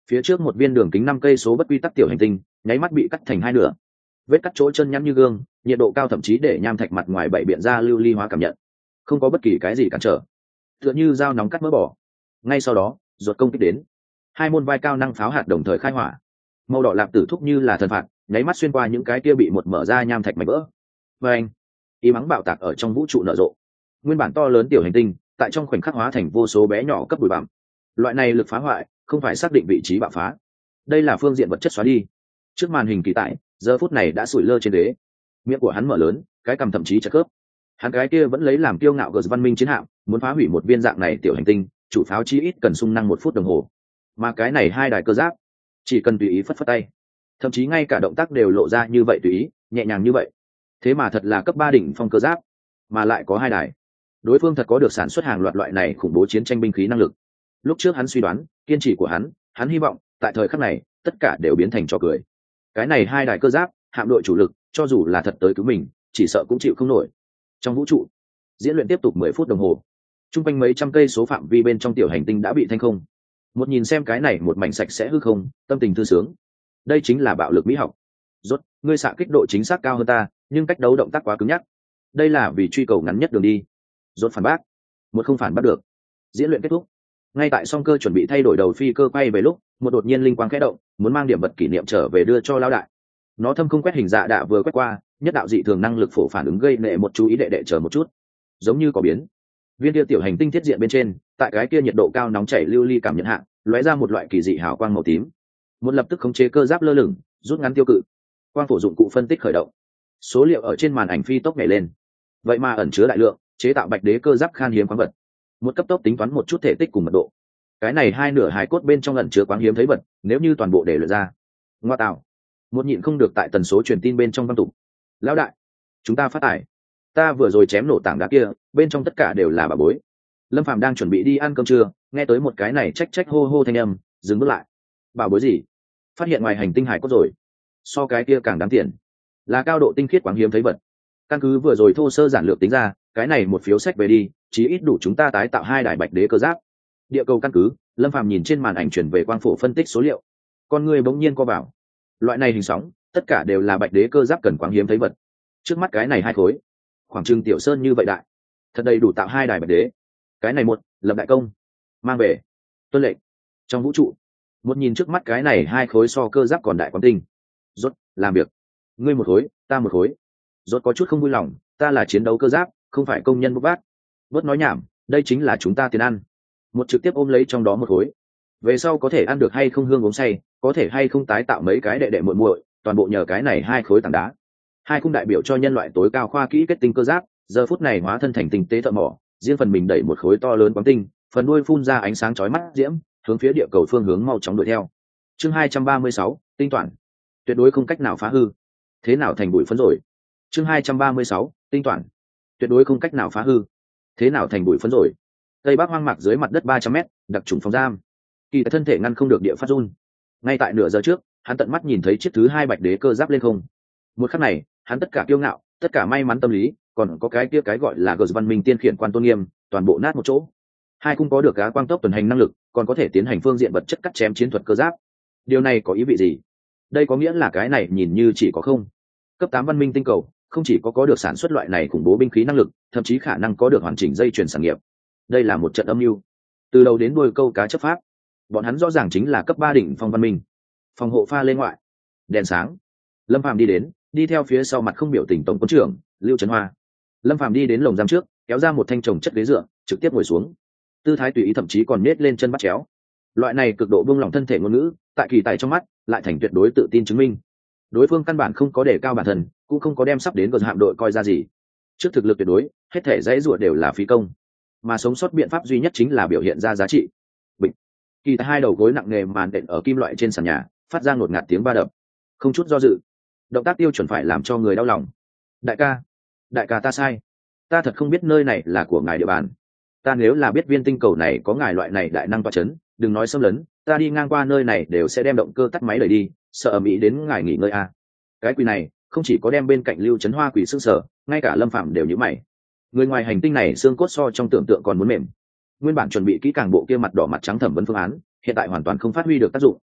Phía trước một viên đường kính 5 cây số bất quy tắc tiểu hành tinh nháy mắt bị cắt thành hai nửa, vết cắt chỗ chân nhẵn như gương, nhiệt độ cao thậm chí để nham thạch mặt ngoài bảy biện ra lưu ly hóa cảm nhận, không có bất kỳ cái gì cản trở, tựa như dao nóng cắt mỡ bỏ. Ngay sau đó ruột công kích đến, hai môn vai cao năng pháo hạt đồng thời khai hỏa, màu đỏ lạp tử thúc như là thần phạt nháy mắt xuyên qua những cái kia bị một mở ra nham thạch mảnh vỡ, và anh y mắng bạo tạc ở trong vũ trụ nở rộ. Nguyên bản to lớn tiểu hành tinh tại trong khoảnh khắc hóa thành vô số bé nhỏ cấp bụi bặm. Loại này lực phá hoại không phải xác định vị trí bạo phá, đây là phương diện vật chất xóa đi. Trước màn hình kỳ tại giờ phút này đã sủi lơ trên đế, miệng của hắn mở lớn, cái cằm thậm chí chật khớp. Hắn cái kia vẫn lấy làm kiêu ngạo gờ văn minh chiến hạm muốn phá hủy một viên dạng này tiểu hành tinh, chủ pháo chí ít cần xung năng 1 phút đồng hồ, mà cái này hai đài cơ giáp chỉ cần tùy ý phất phất tay, thậm chí ngay cả động tác đều lộ ra như vậy tùy ý nhẹ nhàng như vậy. Thế mà thật là cấp 3 đỉnh phong cơ giáp, mà lại có hai đài. Đối phương thật có được sản xuất hàng loạt loại này khủng bố chiến tranh binh khí năng lực. Lúc trước hắn suy đoán, kiên trì của hắn hy vọng tại thời khắc này tất cả đều biến thành trò cười. Cái này hai đài cơ giáp hạm đội chủ lực cho dù là thật tới cứu mình chỉ sợ cũng chịu không nổi. Trong vũ trụ diễn luyện tiếp tục 10 phút đồng hồ, trung quanh mấy trăm cây số phạm vi bên trong tiểu hành tinh đã bị thanh không. Một nhìn xem cái này một mảnh sạch sẽ hư không, tâm tình thư sướng. Đây chính là bạo lực mỹ học. Rốt, ngươi xạ kích độ chính xác cao hơn ta, nhưng cách đấu động tác quá cứng nhắc. Đây là vì truy cầu ngắn nhất đường đi. Rốt phản bác. Một không phản bắt được. Diễn luyện kết thúc. Ngay tại song cơ chuẩn bị thay đổi đầu phi cơ quay về lúc, một đột nhiên linh quang khẽ động, muốn mang điểm vật kỷ niệm trở về đưa cho lão đại. Nó thâm không quét hình dạ đạ vừa quét qua, nhất đạo dị thường năng lực phổ phản ứng gây nệ một chú ý đệ chờ một chút. Giống như có biến. Viên kia tiểu hành tinh thiết diện bên trên, tại cái kia nhiệt độ cao nóng chảy lưu ly cảm nhận hạn, lóe ra một loại kỳ dị hào quang màu tím. Một lập tức khống chế cơ giáp lơ lửng, rút ngắn tiêu cự. Quang phổ dụng cụ phân tích khởi động. Số liệu ở trên màn ảnh phi tốc nhảy lên. Vậy mà ẩn chứa đại lượng chế tạo bạch đế cơ giáp khan hiếm khoáng vật. Một cấp tốc tính toán một chút thể tích cùng mật độ. Cái này hai nửa hài cốt bên trong ẩn chứa khoáng hiếm thấy vật, nếu như toàn bộ để luyện ra. Ngoa tạo. Một nhịn không được tại tần số truyền tin bên trong vang tụng. Lão đại, chúng ta phát tải. Ta vừa rồi chém nổ tảng đá kia, bên trong tất cả đều là bà bối. Lâm Phàm đang chuẩn bị đi ăn cơm trưa, nghe tới một cái này trách hô hô thanh âm, dừng bước lại. Bảo bối gì? Phát hiện ngoài hành tinh hải cốt rồi. So cái kia càng đáng tiền, là cao độ tinh khiết quáng hiếm thấy vật. Căn cứ vừa rồi thô sơ giản lược tính ra, cái này một phiếu sách về đi, chí ít đủ chúng ta tái tạo hai đài bạch đế cơ giáp. Địa cầu căn cứ, Lâm Phàm nhìn trên màn ảnh chuyển về quang phổ phân tích số liệu, con người bỗng nhiên co vào. Loại này hình sóng, tất cả đều là bạch đế cơ giáp cần quáng hiếm thấy vật. Trước mắt cái này hai khối, khoảng chừng tiểu sơn như vậy đại, thật đầy đủ tạo hai đài bạch đế. Cái này một lập đại công, mang về tuân lệnh. Trong vũ trụ, một nhìn trước mắt cái này hai khối so cơ giáp còn đại quang tinh. Rốt làm việc, ngươi một khối ta một khối. Rốt có chút không vui lòng, ta là chiến đấu cơ giáp, không phải công nhân bốc vác. Bớt nói nhảm, đây chính là chúng ta tiền ăn. Một trực tiếp ôm lấy trong đó một khối, về sau có thể ăn được hay không hương uống say, có thể hay không tái tạo mấy cái đệ muội muội, toàn bộ nhờ cái này hai khối tảng đá. Hai khung đại biểu cho nhân loại tối cao khoa kỹ kết tinh cơ giáp, giờ phút này hóa thân thành tinh tế thợ mỏ, riêng phần mình đẩy một khối to lớn quáng tinh, phần đuôi phun ra ánh sáng chói mắt diễm, hướng phía địa cầu phương hướng mau chóng đuổi theo. Chương 236, tinh toàn, tuyệt đối không cách nào phá hư. Thế nào thành bụi phấn rồi? Chương 236, tinh toàn, tuyệt đối không cách nào phá hư. Thế nào thành bụi phấn rồi? Tây Bắc hoang mạc dưới mặt đất 300 m, đặc trùng phòng giam. Kỳ thân thể ngăn không được địa phát run. Ngay tại nửa giờ trước, hắn tận mắt nhìn thấy chiếc thứ hai bạch đế cơ giáp lên không. Một khắc này, hắn tất cả kiêu ngạo, tất cả may mắn tâm lý, còn có cái kia cái gọi là gờ văn minh tiên khiển quan tôn nghiêm, toàn bộ nát một chỗ. Hai cung có được cá quang tốc tuần hành năng lực, còn có thể tiến hành phương diện vật chất cắt chém chiến thuật cơ giáp. Điều này có ý vị gì? Đây có nghĩa là cái này nhìn như chỉ có không cấp 8 văn minh tinh cầu, không chỉ có được sản xuất loại này khủng bố binh khí năng lực, thậm chí khả năng có được hoàn chỉnh dây chuyền sản nghiệp. Đây là một trận âm mưu, từ đầu đến đuôi câu cá chấp pháp. Bọn hắn rõ ràng chính là cấp 3 đỉnh phong văn minh. Phòng hộ pha lên ngoại, đèn sáng. Lâm Phàm đi đến, đi theo phía sau mặt không biểu tình tổng quân trưởng Lưu Trấn Hoa. Lâm Phàm đi đến lồng giam trước, kéo ra một thanh trồng chất ghế dựa, trực tiếp ngồi xuống. Tư thái tùy ý, thậm chí còn nết lên chân bắt chéo. Loại này cực độ buông lỏng thân thể ngôn ngữ, tại Kỳ Tài trong mắt, lại thành tuyệt đối tự tin chứng minh. Đối phương căn bản không có đề cao bản thân, cũng không có đem sắp đến gờ hạm đội coi ra gì. Trước thực lực tuyệt đối, hết thể dãy rủa đều là phí công, mà sống sót biện pháp duy nhất chính là biểu hiện ra giá trị. Bịch. Kỳ Tài hai đầu gối nặng nề màn đệm ở kim loại trên sàn nhà, phát ra ngột ngạt tiếng va đập. Không chút do dự, động tác tiêu chuẩn phải làm cho người đau lòng. Đại ca ta sai, ta thật không biết nơi này là của ngài địa bàn. Ta nếu là biết viên tinh cầu này có ngài loại này đại năng toa chấn, đừng nói xâm lấn, ta đi ngang qua nơi này đều sẽ đem động cơ tắt máy đẩy đi, sợ ầm ĩ đến ngài nghỉ ngơi à. Cái quỷ này không chỉ có đem bên cạnh Lưu Trấn Hoa quỷ sưng sở, ngay cả Lâm Phạm đều nhíu mày. Người ngoài hành tinh này xương cốt so trong tưởng tượng còn muốn mềm. Nguyên bản chuẩn bị kỹ càng bộ kia mặt đỏ mặt trắng thẩm vấn phương án, hiện tại hoàn toàn không phát huy được tác dụng.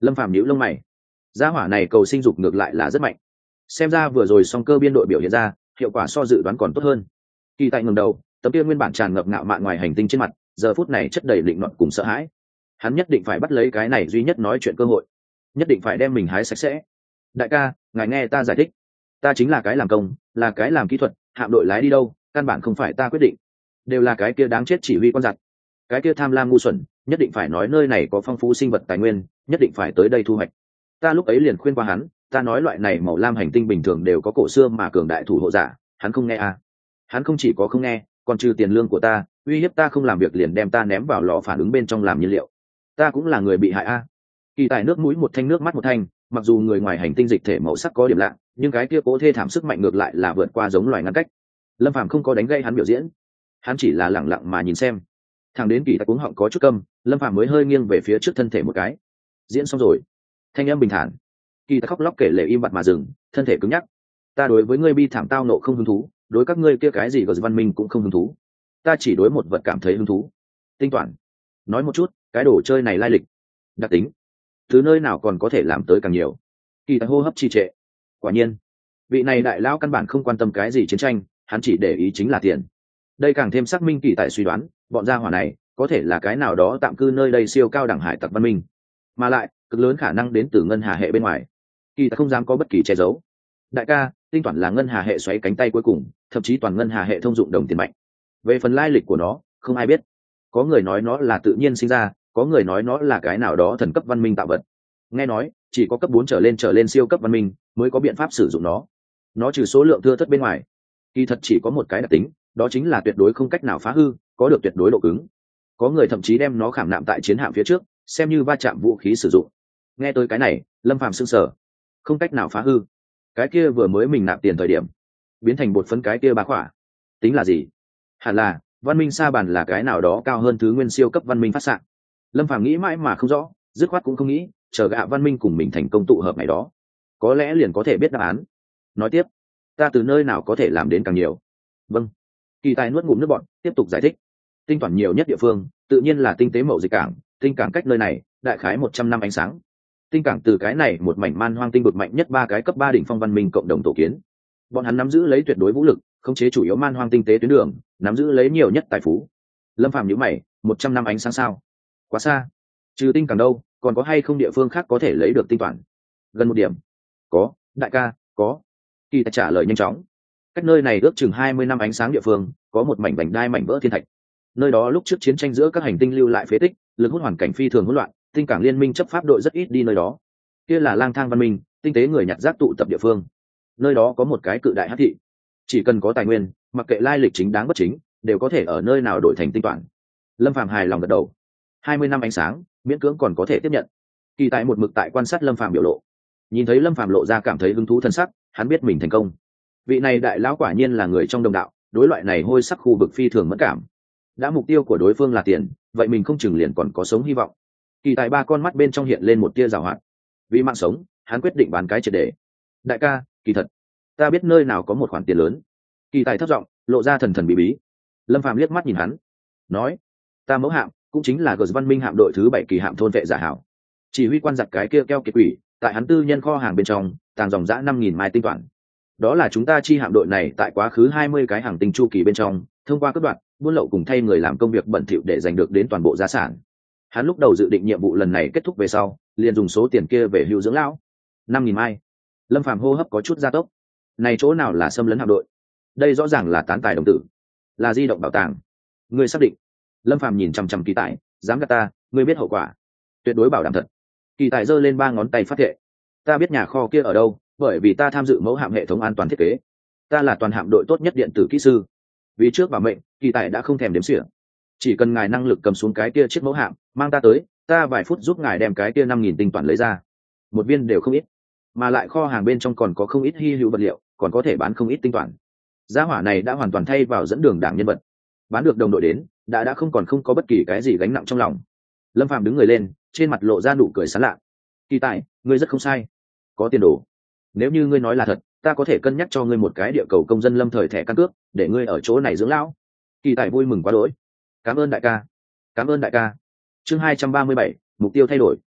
Lâm Phàm nhíu lông mày. Gia hỏa này cầu sinh dục ngược lại là rất mạnh, xem ra vừa rồi song cơ biên đội biểu hiện ra hiệu quả so dự đoán còn tốt hơn. Kỳ Tài ngẩng đầu, tấm kia nguyên bản tràn ngập ngạo mạn ngoài hành tinh trên mặt giờ phút này chất đầy định nọt cùng sợ hãi. Hắn nhất định phải bắt lấy cái này duy nhất nói chuyện cơ hội, nhất định phải đem mình hái sạch sẽ. Đại ca, ngài nghe ta giải thích, ta chính là cái làm công, là cái làm kỹ thuật, hạm đội lái đi đâu căn bản không phải ta quyết định, đều là cái kia đáng chết chỉ huy quan giặc, cái kia tham lam ngu xuẩn nhất định phải nói nơi này có phong phú sinh vật tài nguyên, nhất định phải tới đây thu hoạch. Ta lúc ấy liền khuyên qua hắn, ta nói loại này màu lam hành tinh bình thường đều có cổ xưa mà cường đại thủ hộ giả, hắn không nghe à. Hắn không chỉ có không nghe, còn trừ tiền lương của ta uy hiếp ta không làm việc liền đem ta ném vào lò phản ứng bên trong làm nhiên liệu. Ta cũng là người bị hại a. Kỳ Tài nước mũi một thanh nước mắt một thanh, mặc dù người ngoài hành tinh dịch thể màu sắc có điểm lạ, nhưng cái kia cố thê thảm sức mạnh ngược lại là vượt qua giống loài ngăn cách. Lâm Phàm không có đánh gây hắn biểu diễn, hắn chỉ là lẳng lặng mà nhìn xem. Thằng đến Kỳ Tài cuống họng có chút câm, Lâm Phàm mới hơi nghiêng về phía trước thân thể một cái. Diễn xong rồi. Thanh âm bình thản. Kỳ Tài khóc lóc kể lể im bặt mà dừng, thân thể cứng nhắc. Ta đối với ngươi bi thảm tao nộ không hứng thú, đối các ngươi kia cái gì của văn minh cũng không hứng thú. Ta chỉ đối một vật cảm thấy hứng thú. Tinh toán. Nói một chút, cái đồ chơi này lai lịch, đặc tính, thứ nơi nào còn có thể làm tới càng nhiều. Kỳ Tài hô hấp trì trệ. Quả nhiên, vị này đại lão căn bản không quan tâm cái gì chiến tranh, hắn chỉ để ý chính là tiền. Đây càng thêm xác minh Kỳ Tài suy đoán, bọn gia hỏa này có thể là cái nào đó tạm cư nơi đây siêu cao đẳng hải tặc văn minh, mà lại cực lớn khả năng đến từ ngân hà hệ bên ngoài. Kỳ Tài không dám có bất kỳ che giấu. Đại ca, tinh toán là ngân hà hệ xoáy cánh tay cuối cùng, thậm chí toàn ngân hà hệ thông dụng đồng tiền mạnh. Về phần lai lịch của nó, không ai biết. Có người nói nó là tự nhiên sinh ra, có người nói nó là cái nào đó thần cấp văn minh tạo vật. Nghe nói chỉ có cấp 4 trở lên siêu cấp văn minh mới có biện pháp sử dụng nó. Nó trừ số lượng thưa thớt bên ngoài, kỳ thật chỉ có một cái đặc tính, đó chính là tuyệt đối không cách nào phá hư, có được tuyệt đối độ cứng. Có người thậm chí đem nó khảm nạm tại chiến hạm phía trước, xem như va chạm vũ khí sử dụng. Nghe tới cái này, Lâm Phàm sững sờ. Không cách nào phá hư? Cái kia vừa mới mình nạp tiền thời điểm biến thành bột phấn cái kia bá khỏa, tính là gì? Hẳn là văn minh sa bàn là cái nào đó cao hơn thứ nguyên siêu cấp văn minh phát xạ. Lâm Phàm nghĩ mãi mà không rõ, dứt khoát cũng không nghĩ, chờ gạ văn minh cùng mình thành công tụ hợp ngày đó có lẽ liền có thể biết đáp án. Nói tiếp, ta từ nơi nào có thể làm đến càng nhiều? Vâng. Kỳ Tài nuốt ngụm nước bọt, tiếp tục giải thích. Tinh toán nhiều nhất địa phương tự nhiên là tinh tế mậu dịch cảng, tinh cảng cách nơi này đại khái 100 năm ánh sáng. Tinh cảng từ cái này một mảnh man hoang tinh vực mạnh nhất 3 cái cấp 3 đỉnh phong văn minh cộng đồng tổ kiến. Bọn hắn nắm giữ lấy tuyệt đối vũ lực, khống chế chủ yếu man hoang tinh tế tuyến đường, nắm giữ lấy nhiều nhất tài phú. Lâm Phàm nhíu mày, 100 năm ánh sáng sao? Quá xa. Trừ tinh cảng đâu, còn có hay không địa phương khác có thể lấy được tinh toán? Gần một điểm. Có, đại ca, có. Kỳ Tài trả lời nhanh chóng. Cách nơi này ước chừng 20 năm ánh sáng địa phương, có một mảnh vành đai mảnh vỡ thiên thạch. Nơi đó lúc trước chiến tranh giữa các hành tinh lưu lại phế tích, lực hút hoàn cảnh phi thường hỗn loạn, tinh cảng liên minh chấp pháp đội rất ít đi nơi đó. Kia là lang thang văn minh, tinh tế người nhặt rác tụ tập địa phương. Nơi đó có một cái cự đại hắc thị, chỉ cần có tài nguyên, mặc kệ lai lịch chính đáng bất chính, đều có thể ở nơi nào đổi thành tinh toán. Lâm Phàm hài lòng gật đầu. 20 năm ánh sáng, miễn cưỡng còn có thể tiếp nhận. Kỳ Tài một mực tại quan sát Lâm Phàm biểu lộ, nhìn thấy Lâm Phàm lộ ra cảm thấy hứng thú thân sắc, hắn biết mình thành công. Vị này đại lão quả nhiên là người trong đồng đạo, đối loại này hôi sắc khu vực phi thường mẫn cảm. Đã mục tiêu của đối phương là tiền, vậy mình không chừng liền còn có sống hy vọng. Kỳ Tài 3 con mắt bên trong hiện lên một tia giảo hoạt. Vì mạng sống, hắn quyết định bán cái triệt để. Đại ca, kỳ thật, ta biết nơi nào có một khoản tiền lớn. Kỳ Tài thấp giọng, lộ ra thần thần bí bí. Lâm Phàm liếc mắt nhìn hắn, nói: ta mẫu hạm, cũng chính là Gờ Văn Minh hạm đội thứ 7 kỳ hạm thôn vệ giả hảo. Chỉ huy quan giặc cái kia keo kiệt quỷ, tại hắn tư nhân kho hàng bên trong, tàng dòng dã 5000 mai tinh toán. Đó là chúng ta chi hạm đội này tại quá khứ 20 cái hàng tinh chu kỳ bên trong, thông qua cướp đoạt, buôn lậu cùng thay người làm công việc bẩn thỉu để giành được đến toàn bộ gia sản. Hắn lúc đầu dự định nhiệm vụ lần này kết thúc về sau, liền dùng số tiền kia về hưu dưỡng lão. 5000 mai. Lâm Phàm hô hấp có chút gia tốc. Này chỗ nào là xâm lấn hạm đội? Đây rõ ràng là tán tài đồng tử, là di động bảo tàng. Ngươi xác định? Lâm Phàm nhìn chằm chằm Kỳ Tài, dám gạt ta, ngươi biết hậu quả. Tuyệt đối bảo đảm thật. Kỳ Tài giơ lên 3 ngón tay phát thệ. Ta biết nhà kho kia ở đâu, bởi vì ta tham dự mẫu hạm hệ thống an toàn thiết kế. Ta là toàn hạm đội tốt nhất điện tử kỹ sư. Vì trước bảo mệnh, Kỳ Tài đã không thèm đếm xỉa. Chỉ cần ngài năng lực cầm xuống cái kia chiếc mẫu hạm, mang ta tới, ta vài phút giúp ngài đem cái kia 5000 tinh toán lấy ra. Một viên đều không ít, mà lại kho hàng bên trong còn có không ít hy hữu vật liệu, còn có thể bán không ít tinh toán. Gia hỏa này đã hoàn toàn thay vào dẫn đường đảng nhân vật. Bán được đồng đội đến, đã không có bất kỳ cái gì gánh nặng trong lòng. Lâm Phàm đứng người lên, trên mặt lộ ra nụ cười sán lạ. Kỳ Tài, ngươi rất không sai, có tiền đồ. Nếu như ngươi nói là thật, ta có thể cân nhắc cho ngươi một cái địa cầu công dân lâm thời thẻ căn cước, để ngươi ở chỗ này dưỡng lão. Kỳ Tài vui mừng quá đỗi. Cảm ơn đại ca. Cảm ơn đại ca. Chương 237, mục tiêu thay đổi.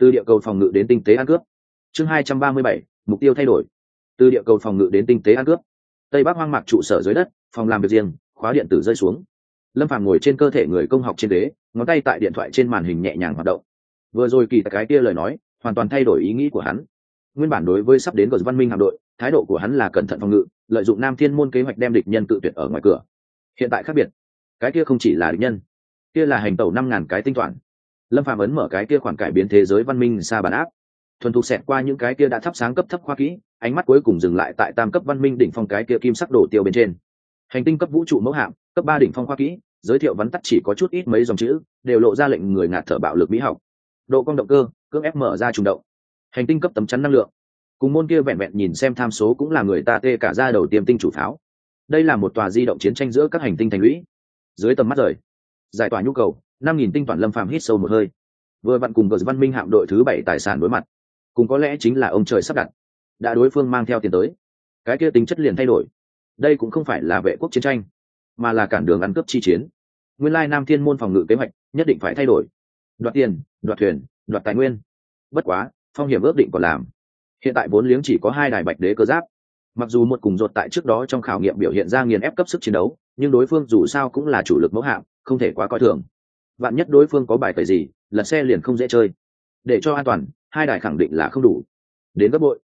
Từ địa cầu phòng ngự đến tinh tế ăn cướp. Chương 237, mục tiêu thay đổi. Từ địa cầu phòng ngự đến tinh tế ăn cướp. Tây Bắc hoang mạc trụ sở dưới đất, phòng làm việc riêng, khóa điện tử rơi xuống. Lâm Phàm ngồi trên cơ thể người công học trên ghế, ngón tay tại điện thoại trên màn hình nhẹ nhàng hoạt động. Vừa rồi kỳ cái kia lời nói, hoàn toàn thay đổi ý nghĩ của hắn. Nguyên bản đối với sắp đến của Văn Minh hạm đội, thái độ của hắn là cẩn thận phòng ngự, lợi dụng Nam Thiên môn kế hoạch đem địch nhân cự tuyệt ở ngoài cửa. Hiện tại khác biệt, cái kia không chỉ là địch nhân, kia là hành tẩu 5.000 cái tinh toàn. Lâm Phàm ấn mở cái kia khoản cải biến thế giới văn minh xa bản áp, thuần thục xẹt qua những cái kia đã thắp sáng cấp thấp khoa kỹ, ánh mắt cuối cùng dừng lại tại tam cấp văn minh đỉnh phong cái kia kim sắc đổ tiêu bên trên. Hành tinh cấp vũ trụ mẫu hạm, cấp 3 đỉnh phong khoa kỹ, giới thiệu vắn tắt chỉ có chút ít mấy dòng chữ, đều lộ ra lệnh người ngạt thở bạo lực mỹ học. Độ cong động cơ, cưỡng ép mở ra trùng động. Hành tinh cấp tấm chắn năng lượng. Cùng môn kia vẹn vẹn nhìn xem tham số cũng là người ta tê cả da đầu tiêm tinh chủ pháo. Đây là một tòa di động chiến tranh giữa các hành tinh thành lũy. Dưới tầm mắt rời, giải tỏa nhu cầu, 5.000 tinh toàn. Lâm Phàm hít sâu một hơi. Vừa vặn cùng văn minh hạm đội thứ 7 tài sản đối mặt, cùng có lẽ chính là ông trời sắp đặt. Đã đối phương mang theo tiền tới, cái kia tính chất liền thay đổi. Đây cũng không phải là vệ quốc chiến tranh, mà là cản đường ăn cướp chi chiến. Nguyên lai Nam Thiên môn phòng ngự kế hoạch nhất định phải thay đổi. Đoạt tiền, đoạt thuyền, đoạt tài nguyên. Bất quá, phong hiểm ước định còn làm. Hiện tại vốn liếng chỉ có 2 đài bạch đế cơ giáp. Mặc dù một cùng rột tại trước đó trong khảo nghiệm biểu hiện ra nghiền ép cấp sức chiến đấu, nhưng đối phương dù sao cũng là chủ lực mẫu hạm, không thể quá coi thường. Vạn nhất đối phương có bài tẩy gì, lật xe liền không dễ chơi. Để cho an toàn, 2 đài khẳng định là không đủ. Đến gấp bội,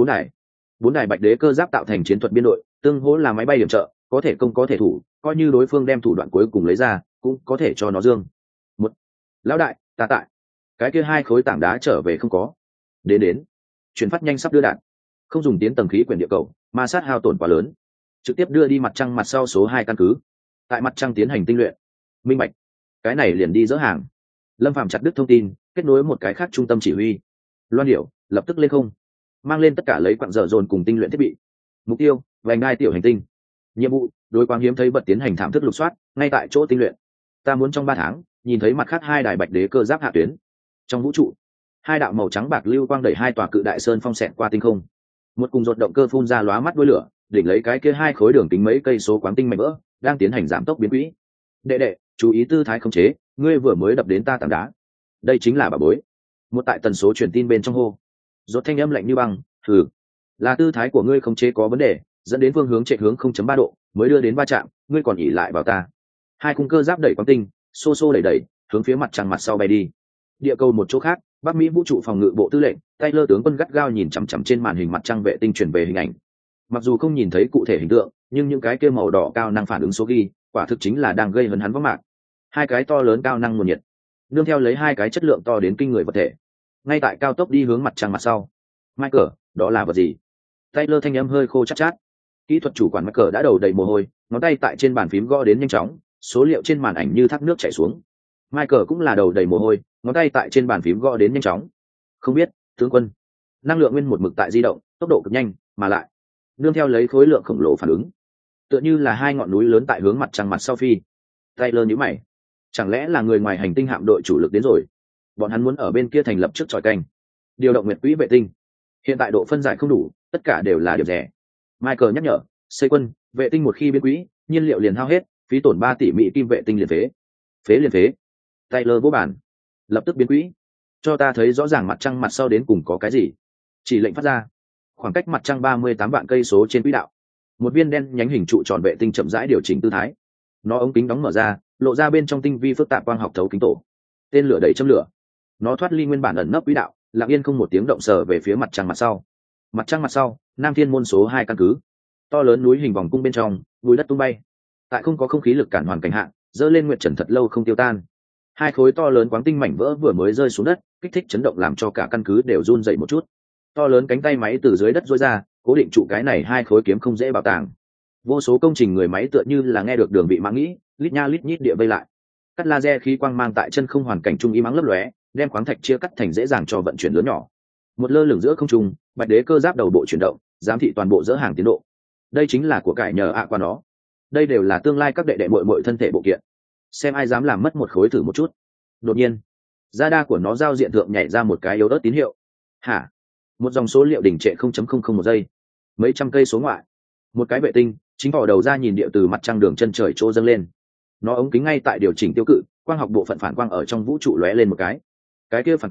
4 đài bạch đế cơ giáp tạo thành chiến thuật biên đội, tương hỗ là máy bay điểm trợ, có thể công có thể thủ, coi như đối phương đem thủ đoạn cuối cùng lấy ra, cũng có thể cho nó dương. Một, lão đại, ta tại. Cái kia 2 khối tảng đá trở về không có. Đến, chuyển phát nhanh sắp đưa đạn. Không dùng tiến tầng khí quyển địa cầu, ma sát hao tổn quá lớn. Trực tiếp đưa đi mặt trăng mặt sau số 2 căn cứ. Tại mặt trăng tiến hành tinh luyện. Minh bạch. Cái này liền đi dỡ hàng. Lâm Phàm chặt đứt thông tin, kết nối một cái khác trung tâm chỉ huy. Loan điểu lập tức lên không, mang lên tất cả lấy quặng dở dồn cùng tinh luyện thiết bị. Mục tiêu, vành đai tiểu hành tinh. Nhiệm vụ, đối quang hiếm thấy bật tiến hành thảm thức lục soát, ngay tại chỗ tinh luyện. Ta muốn trong 3 tháng nhìn thấy mặt khác 2 đài bạch đế cơ giáp hạ tuyến. Trong vũ trụ, 2 đạo màu trắng bạc lưu quang đẩy 2 tòa cự đại sơn phong xẹt qua tinh không. Một cùng rột động cơ phun ra lóa mắt đuôi lửa, đỉnh lấy cái kia 2 khối đường kính mấy cây số quáng tinh mảnh vỡ, đang tiến hành giảm tốc biến quỹ. Đệ, chú ý tư thái khống chế, ngươi vừa mới đập đến ta tảng đá. Đây chính là bà bối. Một tại tần số truyền tin bên trong hô. Rột thanh âm lạnh như băng, thử. Là tư thái của ngươi khống chế có vấn đề, dẫn đến phương hướng chạy hướng 0.3 độ, mới đưa đến va chạm, ngươi còn ỉ lại vào ta. 2 khung cơ giáp đẩy quáng tinh, xô đẩy, hướng phía mặt trăng mặt sau bay đi. Địa cầu một chỗ khác, Bắc Mỹ vũ trụ phòng ngự bộ tư lệnh, Taylor tướng quân gắt gao nhìn chằm chằm trên màn hình mặt trăng vệ tinh truyền về hình ảnh. Mặc dù không nhìn thấy cụ thể hình tượng, nhưng những cái kia màu đỏ cao năng phản ứng số ghi, quả thực chính là đang gây hấn hắn võ mạc. 2 cái to lớn cao năng nguồn nhiệt, nương theo lấy 2 cái chất lượng to đến kinh người vật thể, ngay tại cao tốc đi hướng mặt trăng mặt sau. Michael, đó là vật gì? Taylor thanh âm hơi khô chát. Kỹ thuật chủ quản Michael đã đầu đầy mồ hôi, ngón tay tại trên bàn phím gõ đến nhanh chóng, số liệu trên màn ảnh như thác nước chảy xuống. Michael cũng là đầu đầy mồ hôi, ngón tay tại trên bàn phím gõ đến nhanh chóng. Không biết, tướng quân. Năng lượng nguyên một mực tại di động, tốc độ cực nhanh, mà lại nương theo lấy khối lượng khổng lồ phản ứng, tựa như là 2 ngọn núi lớn tại hướng mặt trăng mặt sau phi. Taylor nhíu mày, chẳng lẽ là người ngoài hành tinh hạm đội chủ lực đến rồi? Bọn hắn muốn ở bên kia thành lập trước chòi canh, điều động nguyệt quỹ vệ tinh. Hiện tại độ phân giải không đủ, tất cả đều là điểm rẻ. Michael nhắc nhở, xây quân, vệ tinh một khi biến quỹ, nhiên liệu liền hao hết, phí tổn 3 tỷ Mỹ kim vệ tinh liền phế. Taylor vỗ bàn, lập tức biến quỹ, cho ta thấy rõ ràng mặt trăng mặt sau đến cùng có cái gì. Chỉ lệnh phát ra, khoảng cách mặt trăng 38 vạn cây số trên quỹ đạo, một viên đen nhánh hình trụ tròn vệ tinh chậm rãi điều chỉnh tư thái. Nó ống kính đóng mở ra, lộ ra bên trong tinh vi phức tạp quang học thấu kính tổ. Tên lửa đẩy châm lửa, nó thoát ly nguyên bản ẩn nấp quỹ đạo, lặng yên không một tiếng động sờ về phía mặt trăng mặt sau. Mặt trăng mặt sau, Nam Thiên môn số 2 căn cứ. To lớn núi hình vòng cung bên trong, bụi đất tung bay. Tại không có không khí lực cản hoàn cảnh hạn, dơ lên nguyệt trần thật lâu không tiêu tan. 2 khối to lớn quáng tinh mảnh vỡ vừa mới rơi xuống đất, kích thích chấn động làm cho cả căn cứ đều run dậy một chút. To lớn cánh tay máy từ dưới đất rối ra, cố định trụ cái này 2 khối kiếm không dễ bảo tàng. Vô số công trình người máy tựa như là nghe được đường bị mã nghĩ, lít nha lít nhít địa vây lại. Cắt laser khí quang mang tại chân không hoàn cảnh trung im ắng lấp lóe, đem khoáng thạch chia cắt thành dễ dàng cho vận chuyển lớn nhỏ. Một lơ lửng giữa không trung, bạch đế cơ giáp đầu bộ chuyển động, giám thị toàn bộ dỡ hàng tiến độ. Đây chính là của cải nhờ ạ qua nó. Đây đều là tương lai các đệ đệ muội thân thể bộ kiện. Xem ai dám làm mất một khối thử một chút. Đột nhiên, radar của nó giao diện thượng nhảy ra một cái yếu ớt tín hiệu. Hả? Một dòng số liệu đình trệ 0.00 một giây. Mấy trăm cây số ngoại, một cái vệ tinh chính vỏ đầu ra nhìn địa từ mặt trăng đường chân trời chỗ dâng lên. Nó ống kính ngay tại điều chỉnh tiêu cự, quang học bộ phận phản quang ở trong vũ trụ lóe lên một cái kia phản quang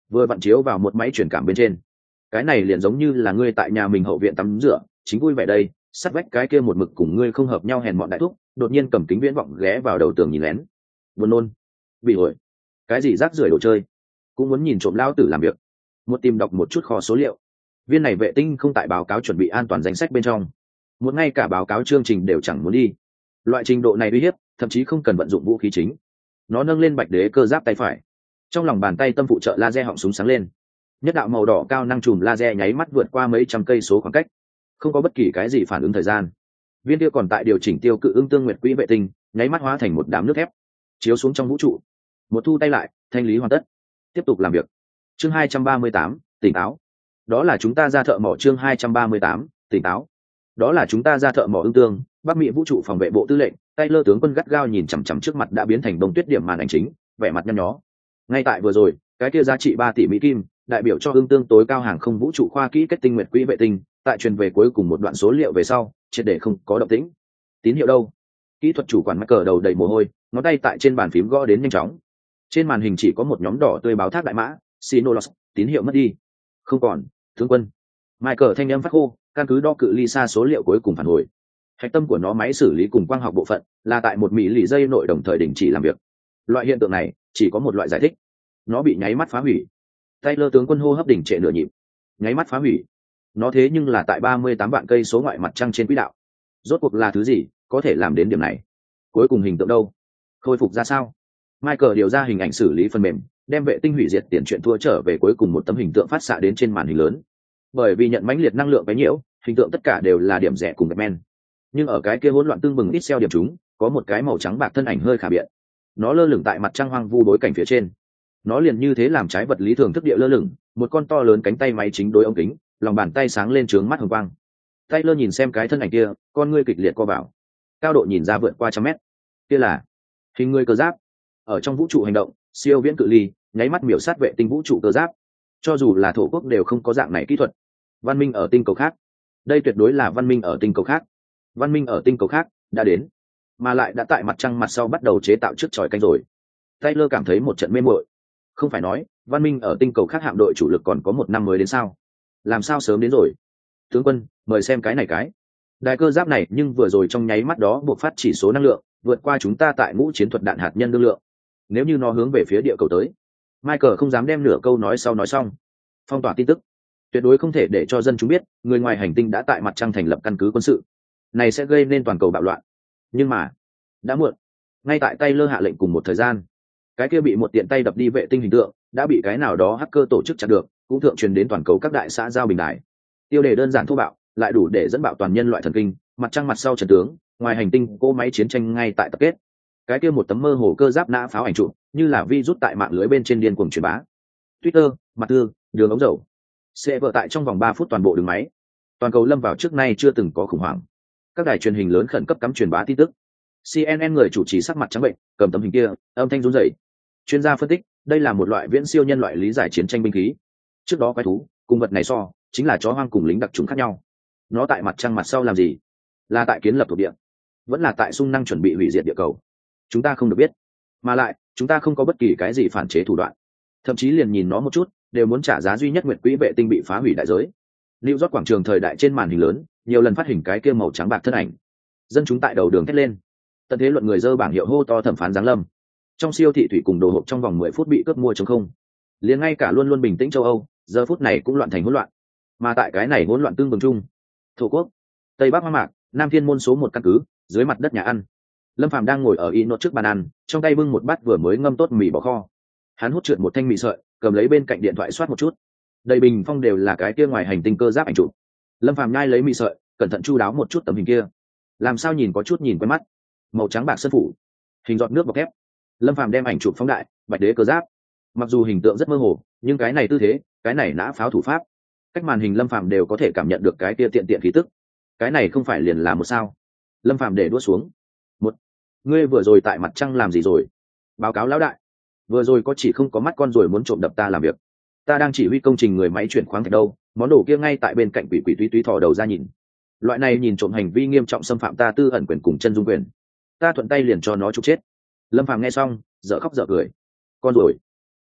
vừa vặn chiếu vào một máy truyền cảm bên trên. Cái này liền giống như là ngươi tại nhà mình hậu viện tắm rửa, chính vui vẻ đây, sát vách cái kia một mực cùng ngươi không hợp nhau hèn mọn đại thúc đột nhiên cầm kính viễn vọng ghé vào đầu tường nhìn lén. Buồn nôn, bị ổi, cái gì rác rưởi đồ chơi, cũng muốn nhìn trộm lao tử làm việc. Một tìm đọc một chút kho số liệu, viên này vệ tinh không tại báo cáo chuẩn bị an toàn danh sách bên trong, một ngay cả báo cáo chương trình đều chẳng muốn đi. Loại trình độ này uy hiếp thậm chí không cần vận dụng vũ khí chính. Nó nâng lên bạch đế cơ giáp tay phải, trong lòng bàn tay tâm phụ trợ laser họng súng sáng lên, nhất đạo màu đỏ cao năng chùm laser nháy mắt vượt qua mấy trăm cây số khoảng cách, không có bất kỳ cái gì phản ứng thời gian. Viên kia còn tại điều chỉnh tiêu cự ưng tương nguyệt quỹ vệ tinh nháy mắt hóa thành một đám nước thép, chiếu xuống trong vũ trụ. Một thu tay lại, thanh lý hoàn tất, tiếp tục làm việc. Chương 238, tỉnh táo. Đó là chúng ta ra thợ mỏ. Chương 238, tỉnh táo. Đó là chúng ta ra thợ mỏ ưng tương. Bắc Mỹ vũ trụ phòng vệ bộ tư lệnh, Taylor tướng quân gắt gao nhìn chằm chằm trước mặt đã biến thành đông tuyết điểm màn ảnh chính, vẻ mặt nhăn nhó. Ngay tại vừa rồi, cái kia giá trị 3 tỷ Mỹ kim, đại biểu cho ưng tương tối cao hàng không vũ trụ khoa kỹ kết tinh nguyệt quỹ vệ tinh, tại truyền về cuối cùng một đoạn số liệu về sau, triệt để không có động tĩnh. Tín hiệu đâu? Kỹ thuật chủ quản mắc cờ đầu đầy mồ hôi, ngón tay tại trên bàn phím gõ đến nhanh chóng. Trên màn hình chỉ có một nhóm đỏ tươi báo thác đại mã, Synolos, tín hiệu mất đi. Không còn, tướng quân. Michael thanh âm phát khô, căn cứ đo cự ly xa số liệu cuối cùng phản hồi. Hạch tâm của nó máy xử lý cùng quang học bộ phận là tại 1 mỹ lì giây nội đồng thời đình chỉ làm việc. Loại hiện tượng này chỉ có một loại giải thích, nó bị nháy mắt phá hủy. Taylor tướng quân hô hấp đỉnh trệ nửa nhịp. Nháy mắt phá hủy. Nó thế nhưng là tại 38 vạn cây số ngoại mặt trăng trên quỹ đạo. Rốt cuộc là thứ gì có thể làm đến điểm này? Cuối cùng hình tượng đâu? Khôi phục ra sao? Michael điều ra hình ảnh xử lý phần mềm, đem vệ tinh hủy diệt tiền chuyện thua trở về cuối cùng một tấm hình tượng phát xạ đến trên màn hình lớn. Bởi vì nhận mãnh liệt năng lượng cái nhiễu, hình tượng tất cả đều là điểm rẻ cùng men. Nhưng ở cái kia hỗn loạn tương bừng ít xeo điểm chúng, có một cái màu trắng bạc thân ảnh hơi khả biện. Nó lơ lửng tại mặt trăng hoang vu bối cảnh phía trên. Nó liền như thế làm trái vật lý thường thức địa lơ lửng, một con to lớn cánh tay máy chính đối ống kính, lòng bàn tay sáng lên trướng mắt hồng quang. Taylor nhìn xem cái thân ảnh kia, con ngươi kịch liệt co vào. Cao độ nhìn ra vượt qua 100 mét. Kia là hình người cơ giáp, ở trong vũ trụ hành động, siêu viễn cự ly, nháy mắt miểu sát vệ tinh vũ trụ cơ giáp. Cho dù là thổ quốc đều không có dạng này kỹ thuật. Văn minh ở tinh cầu khác, đây tuyệt đối là văn minh ở tinh cầu khác. Văn minh ở tinh cầu khác đã đến, mà lại đã tại mặt trăng mặt sau bắt đầu chế tạo trước tròi canh rồi. Taylor cảm thấy một trận mê muội. Không phải nói văn minh ở tinh cầu khác hạm đội chủ lực còn có 1 năm mới đến sao? Làm sao sớm đến rồi? Tướng quân, mời xem cái này. Đài cơ giáp này nhưng vừa rồi trong nháy mắt đó buộc phát chỉ số năng lượng vượt qua chúng ta tại ngũ chiến thuật đạn hạt nhân đương lượng. Nếu như nó hướng về phía địa cầu tới, Michael không dám đem nửa câu nói sau nói xong. Phong tỏa tin tức, tuyệt đối không thể để cho dân chúng biết người ngoài hành tinh đã tại mặt trăng thành lập căn cứ quân sự. Này sẽ gây nên toàn cầu bạo loạn. Nhưng mà đã muộn. Ngay tại Taylor hạ lệnh cùng một thời gian, cái kia bị một tiện tay đập đi vệ tinh hình tượng đã bị cái nào đó hacker tổ chức chặn được, cũng thượng truyền đến toàn cầu các đại xã giao bình đại. Tiêu đề đơn giản thô bạo, lại đủ để dẫn bạo toàn nhân loại thần kinh. Mặt trăng mặt sau trận tướng, ngoài hành tinh cỗ máy chiến tranh ngay tại tập kết. Cái kia một tấm mơ hồ cơ giáp nã pháo ảnh chụp, như là virus tại mạng lưới bên trên điên cuồng truyền bá. Twitter, mặt tương, đường ống dầu, sẽ vỡ tại trong vòng 3 phút toàn bộ đường máy. Toàn cầu lâm vào trước nay chưa từng có khủng hoảng. Các đài truyền hình lớn khẩn cấp cắm truyền bá tin tức. CNN người chủ trì sắc mặt trắng bệnh, cầm tấm hình kia, âm thanh run rẩy. Chuyên gia phân tích, đây là một loại viễn siêu nhân loại lý giải chiến tranh binh khí. Trước đó quái thú, cùng vật này so, chính là chó hoang cùng lính đặc trùng khác nhau. Nó tại mặt trăng mặt sau làm gì? Là tại kiến lập thuộc địa, vẫn là tại xung năng chuẩn bị hủy diệt địa cầu? Chúng ta không được biết. Mà lại, chúng ta không có bất kỳ cái gì phản chế thủ đoạn. Thậm chí liền nhìn nó một chút, đều muốn trả giá duy nhất nguyệt quỹ vệ tinh bị phá hủy đại giới. New York quảng trường thời đại trên màn hình lớn, nhiều lần phát hình cái kia màu trắng bạc thân ảnh. Dân chúng tại đầu đường thét lên. Tận thế luận người dơ bảng hiệu hô to thẩm phán giáng lâm. Trong siêu thị thủy cùng đồ hộp trong vòng 10 phút bị cướp mua trống không. Liền ngay cả luôn luôn bình tĩnh châu Âu, giờ phút này cũng loạn thành hỗn loạn. Mà tại cái này hỗn loạn tương bừng chung, thổ quốc, Tây Bắc Hoang Mạc, Nam Thiên Môn số 1 căn cứ, dưới mặt đất nhà ăn. Lâm Phàm đang ngồi ở y nốt trước bàn ăn, trong tay bưng một bát vừa mới ngâm tốt mì bò kho. Hắn hút trượt một thanh mì sợi, cầm lấy bên cạnh điện thoại soát một chút. Đầy bình phong đều là cái kia ngoài hành tinh cơ giáp ảnh chụp. Lâm Phàm nhai lấy mì sợi, cẩn thận chu đáo một chút tấm hình kia. Làm sao nhìn có chút nhìn quen mắt. Màu trắng bạc sơn phủ, hình giọt nước bọc thép. Lâm Phàm đem ảnh chụp phóng đại, bạch đế cơ giáp. Mặc dù hình tượng rất mơ hồ, nhưng cái này tư thế, cái này nã pháo thủ pháp, cách màn hình Lâm Phàm đều có thể cảm nhận được cái kia tiện tiện khí tức. Cái này không phải liền là một sao? Lâm Phàm để đũa xuống. Một, ngươi vừa rồi tại mặt trăng làm gì rồi? Báo cáo lão đại, vừa rồi có chỉ không có mắt con rồi muốn trộm đập ta làm việc. Ta đang chỉ huy công trình người máy chuyển khoáng thạch đâu, món đồ kia ngay tại bên cạnh quỷ quỷ túy thò đầu ra nhìn. Loại này nhìn trộm hành vi nghiêm trọng xâm phạm ta tư ẩn quyền cùng chân dung quyền, ta thuận tay liền cho nó trục chết. Lâm Phàm nghe xong dở khóc dở cười. Con rồi,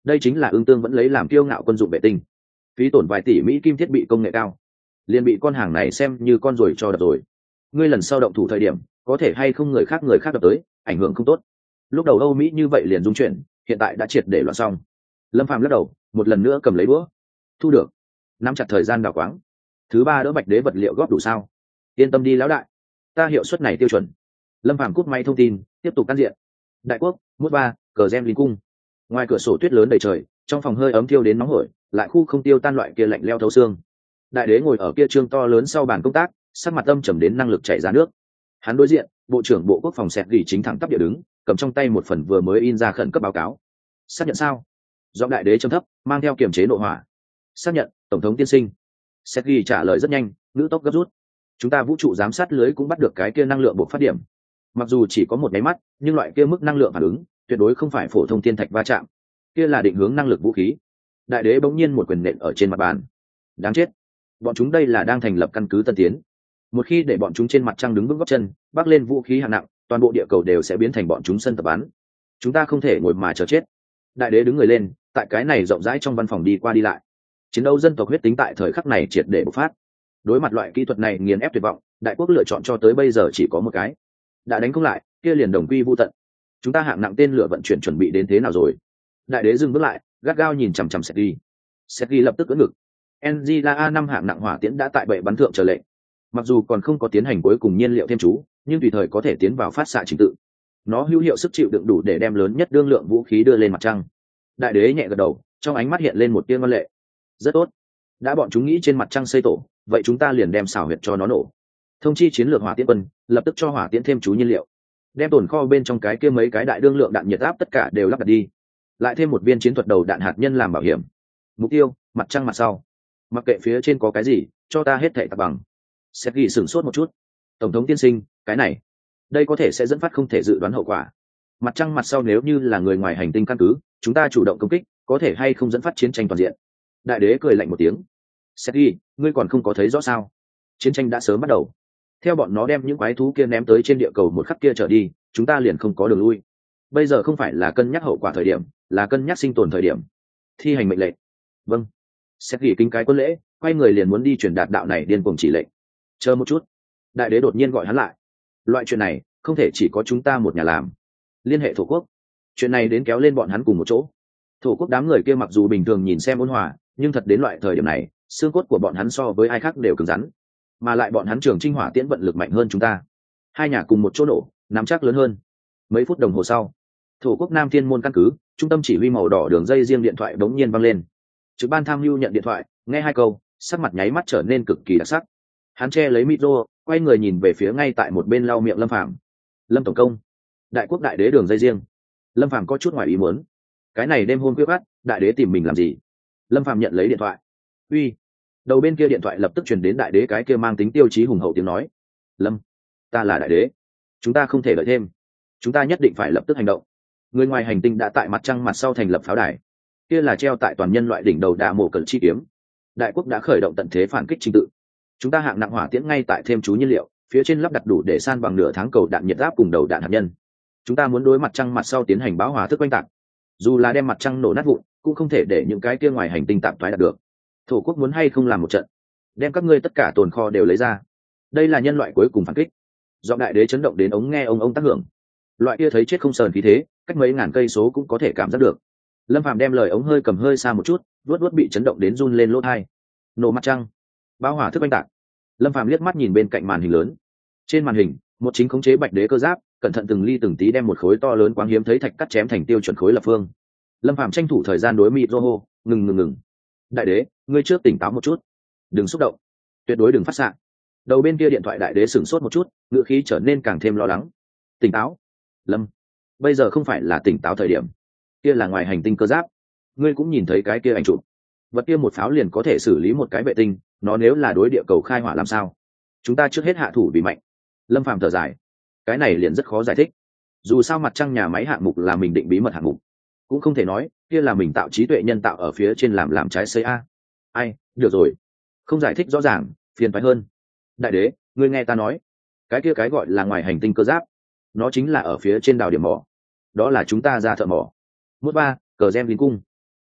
đây chính là ương tương vẫn lấy làm kiêu ngạo quân dụng vệ tinh, phí tổn vài tỷ mỹ kim thiết bị công nghệ cao, liền bị con hàng này xem như con ruồi cho đập rồi. Ngươi lần sau động thủ thời điểm có thể hay không người khác đập tới, ảnh hưởng không tốt. Lúc đầu Âu Mỹ như vậy liền dung chuyển, hiện tại đã triệt để loạn xong. Lâm Phàm lắc đầu, một lần nữa cầm lấy búa. Thu được. Nắm chặt thời gian đào quáng. Thứ ba đỡ Bạch Đế vật liệu góp đủ sao? Yên tâm đi lão đại, ta hiệu suất này tiêu chuẩn. Lâm Phàm cúp máy thông tin, tiếp tục can diện. Đại quốc, mút ba, cờ gem linh cung. Ngoài cửa sổ tuyết lớn đầy trời, trong phòng hơi ấm thiêu đến nóng hổi, lại khu không tiêu tan loại kia lạnh leo thấu xương. Đại đế ngồi ở kia trương to lớn sau bàn công tác, sắc mặt âm trầm đến năng lực chảy ra nước. Hắn đối diện, bộ trưởng bộ quốc phòng Sẹt Gỉ chính thẳng tắp địa đứng, cầm trong tay một phần vừa mới in ra khẩn cấp báo cáo. Xác nhận sao? Giọng đại đế trầm thấp, mang theo kiềm chế nội hỏa. Xác nhận, tổng thống tiên sinh. Sẹt Gỉ trả lời rất nhanh, ngữ tốc gấp rút. Chúng ta vũ trụ giám sát lưới cũng bắt được cái kia năng lượng bộc phát điểm. Mặc dù chỉ có một máy mắt, nhưng loại kia mức năng lượng phản ứng tuyệt đối không phải phổ thông thiên thạch va chạm, kia là định hướng năng lực vũ khí. Đại đế bỗng nhiên một quyền nện ở trên mặt bàn. Đáng chết, bọn chúng đây là đang thành lập căn cứ tân tiến. Một khi để bọn chúng trên mặt trăng đứng vững gót chân, bắc lên vũ khí hạng nặng, toàn bộ địa cầu đều sẽ biến thành bọn chúng sân tập bắn. Chúng ta không thể ngồi mà chờ chết. Đại đế đứng người lên, tại cái này rộng rãi trong văn phòng đi qua đi lại. Chiến đấu dân tộc huyết tính tại thời khắc này triệt để bộc phát. Đối mặt loại kỹ thuật này nghiền ép tuyệt vọng, đại quốc lựa chọn cho tới bây giờ chỉ có một cái: đã đánh không lại, kia liền đồng quy vu tận. Chúng ta hạng nặng tên lửa vận chuyển chuẩn bị đến thế nào rồi? Đại đế dừng bước lại, gắt gao nhìn chằm chằm Sergei. Sergei lập tức ưỡn ngực. Angela A5 hạng nặng hỏa tiễn đã tại bệ bắn thượng chờ lệnh. Mặc dù còn không có tiến hành cuối cùng nhiên liệu thêm chú, nhưng tùy thời có thể tiến vào phát xạ trình tự. Nó hữu hiệu sức chịu đựng đủ để đem lớn nhất đương lượng vũ khí đưa lên mặt trăng. Đại đế nhẹ gật đầu, trong ánh mắt hiện lên một tia ngoan lệ. Rất tốt. Đã bọn chúng nghĩ trên mặt trăng xây tổ, vậy chúng ta liền đem xảo huyệt cho nó nổ. Thông chi chiến lược hỏa tiễn quân, lập tức cho hỏa tiễn thêm chú nhiên liệu. Đem tồn kho bên trong cái kia mấy cái đại đương lượng đạn nhiệt áp tất cả đều lắp đặt đi. Lại thêm một viên chiến thuật đầu đạn hạt nhân làm bảo hiểm. Mục tiêu, mặt trăng mặt sau. Mặc kệ phía trên có cái gì, cho ta hết thảy tạc bằng. Sergei sửng sốt một chút. Tổng thống tiên sinh, cái này, đây có thể sẽ dẫn phát không thể dự đoán hậu quả. Mặt trăng mặt sau nếu như là người ngoài hành tinh căn cứ, chúng ta chủ động công kích, có thể hay không dẫn phát chiến tranh toàn diện. Đại đế cười lạnh một tiếng. Sergei, ngươi còn không có thấy rõ sao? Chiến tranh đã sớm bắt đầu. Theo bọn nó đem những quái thú kia ném tới trên địa cầu một khắc kia trở đi, chúng ta liền không có đường lui. Bây giờ không phải là cân nhắc hậu quả thời điểm, là cân nhắc sinh tồn thời điểm. Thi hành mệnh lệnh. Vâng. Sergei kính cái quân lễ, quay người liền muốn đi truyền đạt đạo này điên cuồng chỉ lệnh. Chờ một chút. Đại đế đột nhiên gọi hắn lại. Loại chuyện này không thể chỉ có chúng ta một nhà làm. Liên hệ thổ quốc. Chuyện này đến kéo lên bọn hắn cùng một chỗ. Thổ quốc đám người kia mặc dù bình thường nhìn xem ôn hòa, nhưng thật đến loại thời điểm này, xương cốt của bọn hắn so với ai khác đều cứng rắn, mà lại bọn hắn trường trinh hỏa tiễn vận lực mạnh hơn chúng ta. Hai nhà cùng một chỗ nổ, nắm chắc lớn hơn. Mấy phút đồng hồ sau, thổ quốc Nam Thiên môn căn cứ, trung tâm chỉ huy màu đỏ đường dây riêng điện thoại bỗng nhiên vang lên. Trực ban tham mưu nhận điện thoại, nghe hai câu, sắc mặt nháy mắt trở nên cực kỳ đặc sắc. Hắn che lấy micro, quay người nhìn về phía ngay tại một bên lau miệng Lâm Phàm. Lâm tổng công, đại quốc đại đế đường dây riêng. Lâm Phàm có chút ngoài ý muốn. Cái này đêm hôm khuya khoắt, đại đế tìm mình làm gì? Lâm Phàm nhận lấy điện thoại. Uy. Đầu bên kia điện thoại lập tức truyền đến đại đế cái kia mang tính tiêu chí hùng hậu tiếng nói. Lâm, ta là đại đế, chúng ta không thể đợi thêm, chúng ta nhất định phải lập tức hành động. Người ngoài hành tinh đã tại mặt trăng mặt sau thành lập pháo đài, kia là treo tại toàn nhân loại đỉnh đầu đạ mổ cẩn chi kiếm. Đại quốc đã khởi động tận thế phản kích trình tự. Chúng ta hạng nặng hỏa tiễn ngay tại thêm chú nhiên liệu, phía trên lắp đặt đủ để san bằng nửa tháng cầu đạn nhiệt áp cùng đầu đạn hạt nhân. Chúng ta muốn đối mặt trăng mặt sau tiến hành bão hòa thức oanh tạc, dù là đem mặt trăng nổ nát vụn, cũng không thể để những cái kia ngoài hành tinh tạm thoái đạt được. Thổ quốc muốn hay không làm một trận, đem các ngươi tất cả tồn kho đều lấy ra. Đây là nhân loại cuối cùng phản kích. Giọng đại đế chấn động đến ống nghe ông tác hưởng. Loại kia thấy chết không sờn khí thế, cách mấy ngàn cây số cũng có thể cảm giác được. Lâm Phàm đem lời ống hơi cầm hơi xa một chút, vuốt bị chấn động đến run lên lỗ tai. Nổ mặt trăng, bão hỏa thức oanh tạc. Lâm Phàm liếc mắt nhìn bên cạnh màn hình lớn. Trên màn hình, một chính khống chế bạch đế cơ giáp, cẩn thận từng ly từng tí đem một khối to lớn quáng hiếm thấy thạch cắt chém thành tiêu chuẩn khối lập phương. Lâm Phàm tranh thủ thời gian đối mịt hô, ngừng. Đại đế, ngươi trước tỉnh táo một chút, đừng xúc động, tuyệt đối đừng phát xạ. Đầu bên kia điện thoại đại đế sửng sốt một chút, ngữ khí trở nên càng thêm lo lắng. Tỉnh táo? Lâm, bây giờ không phải là tỉnh táo thời điểm. Kia là ngoài hành tinh cơ giáp, ngươi cũng nhìn thấy cái kia ảnh chụp. Vật kia một pháo liền có thể xử lý một cái vệ tinh, nó nếu là đối địa cầu khai hỏa làm sao? Chúng ta trước hết hạ thủ vì mạnh. Lâm Phàm thở dài, cái này liền rất khó giải thích. Dù sao mặt trăng nhà máy hạng mục là mình định bí mật hạng mục, cũng không thể nói kia là mình tạo trí tuệ nhân tạo ở phía trên làm trái xây a. Ai, được rồi, không giải thích rõ ràng phiền toái hơn. Đại đế, ngươi nghe ta nói, cái kia cái gọi là ngoài hành tinh cơ giáp, nó chính là ở phía trên đào điểm mỏ, đó là chúng ta ra thợ mỏ. Mút ba, cờ gem linh cung.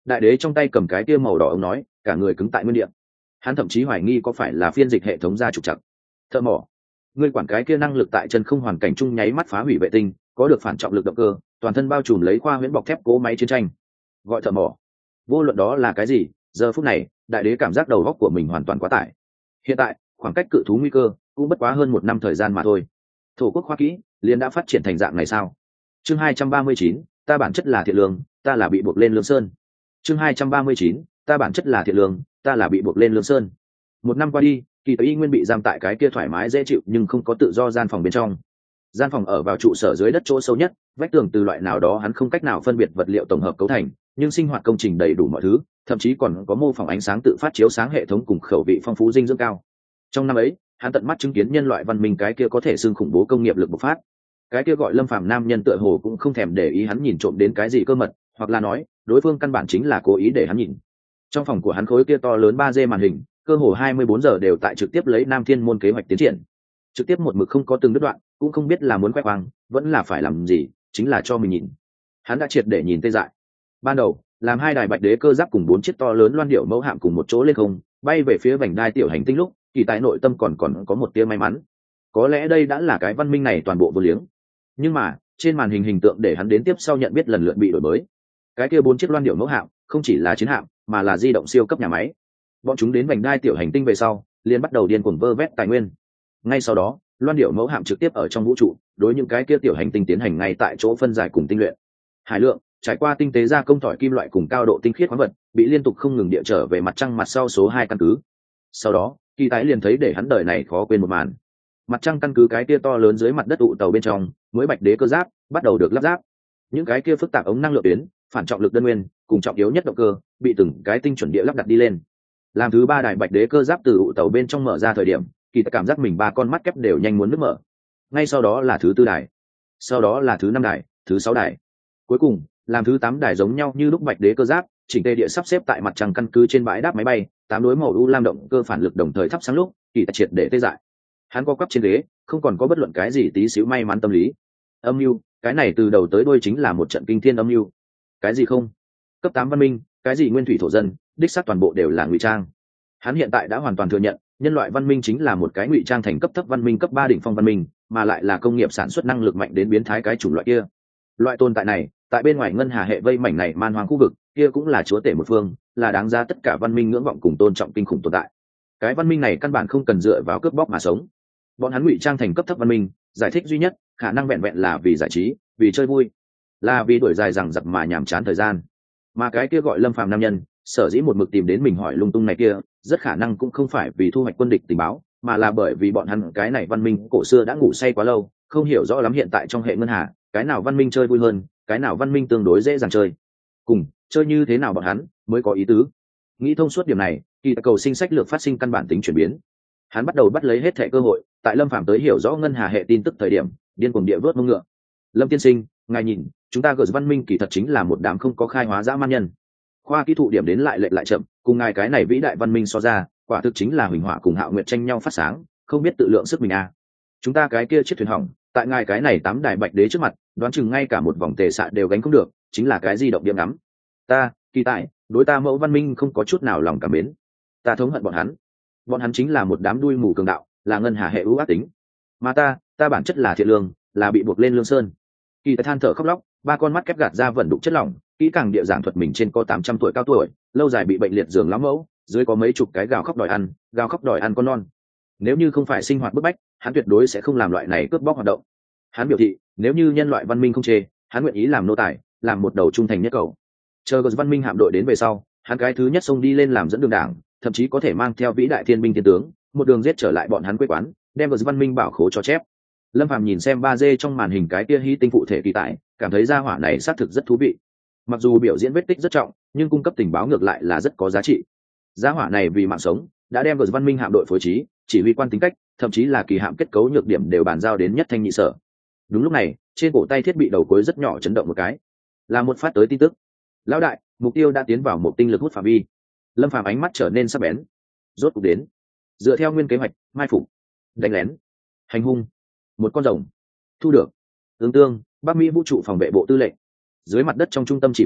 Đại đế trong tay cầm cái kia màu đỏ ông nói, cả người cứng tại nguyên địa. Hắn thậm chí hoài nghi có phải là phiên dịch hệ thống ra trục trặc. Thợ mỏ, ngươi quản cái kia năng lực tại chân không hoàn cảnh chung nháy mắt phá hủy vệ tinh, có được phản trọng lực động cơ, toàn thân bao trùm lấy khoa huyễn bọc thép cố máy chiến tranh, gọi thợ mỏ. Vô luận đó là cái gì, giờ phút này đại đế cảm giác đầu óc của mình hoàn toàn quá tải. Hiện tại khoảng cách cự thú nguy cơ cũng bất quá hơn 1 năm thời gian mà thôi. Thổ quốc khoa kỹ liền đã phát triển thành dạng này sao? Chương 239, ta bản chất là thiện lương, ta là bị buộc lên lương sơn. Chương 239, ta bản chất là thiện lương, ta là bị buộc lên lương sơn. 1 năm qua đi, Kỳ Tây Y nguyên bị giam tại cái kia thoải mái dễ chịu nhưng không có tự do gian phòng bên trong. Gian phòng ở vào trụ sở dưới đất chỗ sâu nhất, vách tường từ loại nào đó hắn không cách nào phân biệt vật liệu tổng hợp cấu thành, nhưng sinh hoạt công trình đầy đủ mọi thứ, thậm chí còn có mô phỏng ánh sáng tự phát chiếu sáng hệ thống cùng khẩu vị phong phú dinh dưỡng cao. Trong năm ấy, hắn tận mắt chứng kiến nhân loại văn minh cái kia có thể xưng khủng bố công nghiệp lực bộc phát. Cái kia gọi Lâm Phàm nam nhân tựa hồ cũng không thèm để ý hắn nhìn trộm đến cái gì cơ mật, hoặc là nói, đối phương căn bản chính là cố ý để hắn nhìn. Trong phòng của hắn khối kia to lớn 3D màn hình, cơ hồ 24 giờ đều tại trực tiếp lấy Nam Thiên môn kế hoạch tiến triển. Trực tiếp một mực không có từng đứt đoạn, cũng không biết là muốn khoe khoang, vẫn là phải làm gì, chính là cho mình nhìn. Hắn đã triệt để nhìn tê dại. Ban đầu, làm 2 đài bạch đế cơ giáp cùng 4 chiếc to lớn loan điệu mẫu hạm cùng một chỗ lên không, bay về phía vành đai tiểu hành tinh lúc, Kỳ tại nội tâm còn có một tia may mắn. Có lẽ đây đã là cái văn minh này toàn bộ vô liếng. Nhưng mà, trên màn hình hình tượng để hắn đến tiếp sau nhận biết lần lượt bị đổi mới. Cái kia 4 chiếc loan điệu mẫu hạm, không chỉ là chiến hạm, mà là di động siêu cấp nhà máy. Bọn chúng đến vành đai tiểu hành tinh về sau, liền bắt đầu điên cuồng vơ vét tài nguyên. Ngay sau đó, loan điệu mẫu hạm trực tiếp ở trong vũ trụ, đối những cái kia tiểu hành tinh tiến hành ngay tại chỗ phân giải cùng tinh luyện. Hải lượng, trải qua tinh tế gia công tỏi kim loại cùng cao độ tinh khiết khoáng vật, bị liên tục không ngừng địa trở về mặt trăng mặt sau số 2 căn cứ. Sau đó, Kỳ tái liền thấy để hắn đời này khó quên một màn. Mặt trăng căn cứ cái kia to lớn dưới mặt đất tụ tàu bên trong, mới bạch đế cơ giáp bắt đầu được lắp ráp. Những cái kia phức tạp ống năng lượng tuyến, phản trọng lực đơn nguyên, cùng trọng yếu nhất động cơ, bị từng cái tinh chuẩn địa lắp đặt đi lên. Làm thứ 3 đài bạch đế cơ giáp từ tụ tàu bên trong mở ra thời điểm, Kỳ tài cảm giác mình 3 con mắt kép đều nhanh muốn nứt mở. Ngay sau đó là thứ 4 đài, sau đó là thứ 5 đài, thứ 6 đài. Cuối cùng, làm thứ 8 đài giống nhau như lúc bạch đế cơ giáp, chỉnh tề địa sắp xếp tại mặt trăng căn cứ trên bãi đáp máy bay, 8 đối màu u lam động cơ phản lực đồng thời thắp sáng lúc, Kỳ tài triệt để tê dại. Hắn co quắp trên ghế, không còn có bất luận cái gì tí xíu may mắn tâm lý. Âm mưu, cái này từ đầu tới đuôi chính là một trận kinh thiên âm mưu. Cái gì không? Cấp 8 văn minh, cái gì nguyên thủy thổ dân, đích xác toàn bộ đều là ngụy trang. Hắn hiện tại đã hoàn toàn thừa nhận, nhân loại văn minh chính là một cái ngụy trang thành cấp thấp văn minh cấp 3 đỉnh phong văn minh, mà lại là công nghiệp sản xuất năng lực mạnh đến biến thái cái chủng loại kia. Loại tồn tại này, tại bên ngoài ngân hà hệ vây mảnh này man hoang khu vực, kia cũng là chúa tể một phương, là đáng giá tất cả văn minh ngưỡng vọng cùng tôn trọng kinh khủng tồn tại. Cái văn minh này căn bản không cần dựa vào cướp bóc mà sống. Bọn hắn ngụy trang thành cấp thấp văn minh, giải thích duy nhất, khả năng vẹn vẹn là vì giải trí, vì chơi vui, là vì đuổi dài rằng giặc mà nhàm chán thời gian. Mà cái kia gọi Lâm Phàm nam nhân, sở dĩ một mực tìm đến mình hỏi lung tung này kia, rất khả năng cũng không phải vì thu hoạch quân địch tình báo, mà là bởi vì bọn hắn cái này văn minh cổ xưa đã ngủ say quá lâu, không hiểu rõ lắm hiện tại trong hệ ngân hà, cái nào văn minh chơi vui hơn, cái nào văn minh tương đối dễ dàng chơi. Cùng chơi như thế nào bọn hắn mới có ý tứ. Nghĩ thông suốt điểm này, Kỳ cầu sinh sách lược phát sinh căn bản tính chuyển biến. Hắn bắt đầu bắt lấy hết thẻ cơ hội, tại Lâm Phàm tới hiểu rõ ngân hà hệ tin tức thời điểm, điên cuồng địa vớt mông ngựa. Lâm tiên sinh, ngài nhìn, chúng ta gỡ văn minh kỳ thật chính là một đám không có khai hóa dã man nhân. Khoa kỹ thụ điểm đến lại lệch lại chậm, cùng ngài cái này vĩ đại văn minh so ra, quả thực chính là huỳnh họa cùng Hạo Nguyệt tranh nhau phát sáng, không biết tự lượng sức mình à. Chúng ta cái kia chiếc thuyền hỏng, tại ngài cái này 8 đài bạch đế trước mặt, đoán chừng ngay cả một vòng tề xạ đều gánh không được, chính là cái di động điểm ngắm. Ta, Kỳ tại, đối ta mẫu văn minh không có chút nào lòng cảm mến. Ta thống hận bọn hắn chính là một đám đuôi mù cường đạo, là ngân hà hệ ưu ác tính. Mà ta bản chất là thiện lương, là bị buộc lên lương sơn. Kỳ tại than thở khóc lóc, 3 con mắt kép gạt ra vẩn đục chất lỏng, kỹ càng địa giảng thuật mình trên có 800 tuổi cao tuổi, lâu dài bị bệnh liệt giường lắm mẫu, dưới có mấy chục cái gào khóc đòi ăn con non. Nếu như không phải sinh hoạt bức bách, hắn tuyệt đối sẽ không làm loại này cướp bóc hoạt động. Hắn biểu thị, nếu như nhân loại văn minh không chê, hắn nguyện ý làm nô tài, làm một đầu trung thành nhất cầu. Chờ văn minh hạm đội đến về sau, hắn cái thứ nhất xông đi lên làm dẫn đường đảng, thậm chí có thể mang theo vĩ đại thiên binh thiên tướng, một đường giết trở lại bọn hắn quê quán, đem văn minh bảo khố cho chép. Lâm Phàm nhìn xem 3D trong màn hình cái kia hy tinh phụ thể kỳ tại, cảm thấy gia hỏa này xác thực rất thú vị. Mặc dù biểu diễn vết tích rất trọng, nhưng cung cấp tình báo ngược lại là rất có giá trị. Gia hỏa này vì mạng sống, đã đem văn minh hạm đội phối trí, chỉ huy quan tính cách, thậm chí là kỳ hạm kết cấu nhược điểm đều bàn giao đến nhất thanh nhị sở. Đúng lúc này, trên cổ tay thiết bị đầu cuối rất nhỏ chấn động một cái, là một phát tới tin tức. Lão đại, mục tiêu đã tiến vào một tinh lực hút phạm vi. Lâm Phàm ánh mắt trở nên sắc bén. Rốt cuộc đến. Dựa theo nguyên kế hoạch, mai phục, đánh lén, hành hung, một con rồng. Thu được. Tương Bắc Mỹ vũ trụ phòng vệ bộ tư lệnh. Dưới mặt đất trong trung tâm chỉ huy,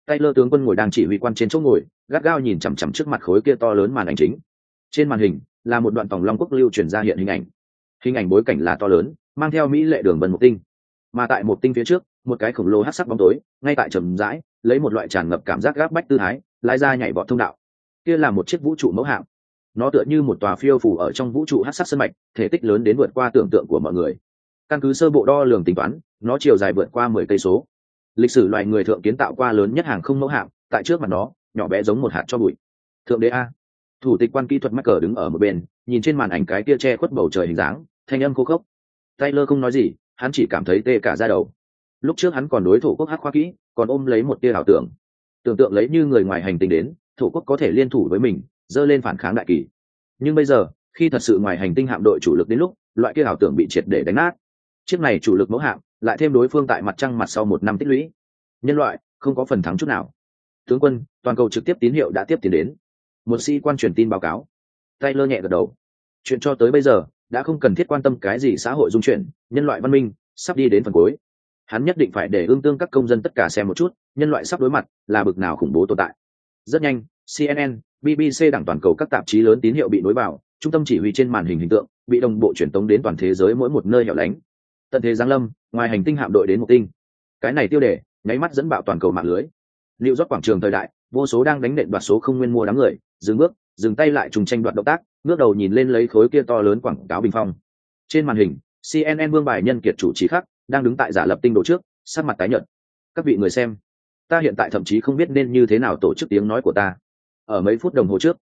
Taylor tướng quân ngồi đang chỉ huy quan trên chỗ ngồi, gắt gao nhìn chằm chằm trước mặt khối kia to lớn màn ảnh chính. Trên màn hình là một đoạn Tòng Long Quốc lưu truyền ra hiện hình ảnh. Hình ảnh bối cảnh là to lớn, mang theo mỹ lệ đường vân một tinh. Mà tại một tinh phía trước, một cái khổng lồ hắc sắc bóng tối, ngay tại trầm rãi, lấy một loại tràn ngập cảm giác gáp bách tư thái, lái ra nhảy vọt thông đạo. Kia là một chiếc vũ trụ mẫu hạm. Nó tựa như một tòa phiêu phù ở trong vũ trụ hắc sắc sơn mạch, thể tích lớn đến vượt qua tưởng tượng của mọi người. Căn cứ sơ bộ đo lường tính toán, nó chiều dài vượt qua 10 cây số. Lịch sử loài người thượng kiến tạo qua lớn nhất hàng không mẫu hạm, tại trước mặt nó, nhỏ bé giống một hạt cho bụi. Thượng đế a. Thủ tịch quan kỹ thuật Michael đứng ở một bên, nhìn trên màn ảnh cái kia che khuất bầu trời hình dáng, thanh âm khô khốc. Taylor không nói gì, hắn chỉ cảm thấy tê cả da đầu. Lúc trước hắn còn đối thủ quốc hắc khoa kỹ, còn ôm lấy một tia ảo tưởng. Tưởng tượng lấy như người ngoài hành tinh đến, thủ quốc có thể liên thủ với mình, dơ lên phản kháng đại kỳ. Nhưng bây giờ, khi thật sự ngoài hành tinh hạm đội chủ lực đến lúc, loại kia ảo tưởng bị triệt để đánh nát. Chiếc này chủ lực mẫu hạm, lại thêm đối phương tại mặt trăng mặt sau 1 năm tích lũy. Nhân loại không có phần thắng chút nào. Tướng quân, toàn cầu trực tiếp tín hiệu đã tiếp tiến đến. Một sĩ quan truyền tin báo cáo. Taylor nhẹ gật đầu. Chuyện cho tới bây giờ đã không cần thiết quan tâm cái gì xã hội dung chuyển, nhân loại văn minh sắp đi đến phần cuối. Hắn nhất định phải để ương tương các công dân tất cả xem một chút, nhân loại sắp đối mặt là bực nào khủng bố tồn tại. Rất nhanh, CNN, BBC đẳng toàn cầu các tạp chí lớn tín hiệu bị nối vào, trung tâm chỉ huy trên màn hình hình tượng bị đồng bộ truyền tống đến toàn thế giới mỗi một nơi hẻo lánh. Tận thế giáng lâm, ngoài hành tinh hạm đội đến một tinh. Cái này tiêu đề, nháy mắt dẫn bạo toàn cầu mạng lưới. Liệu rót quảng trường thời đại, vô số đang đánh nện đoạt số không nguyên mua đám người, dừng bước, dừng tay lại trùng tranh đoạt động tác, ngước đầu nhìn lên lấy khối kia to lớn quảng cáo bình phong. Trên màn hình, CNN Vương Bài Nhân Kiệt chủ trì khắc đang đứng tại giả lập tinh đồ trước, sắc mặt tái nhợt. Các vị người xem, ta hiện tại thậm chí không biết nên như thế nào tổ chức tiếng nói của ta. Ở mấy phút đồng hồ trước,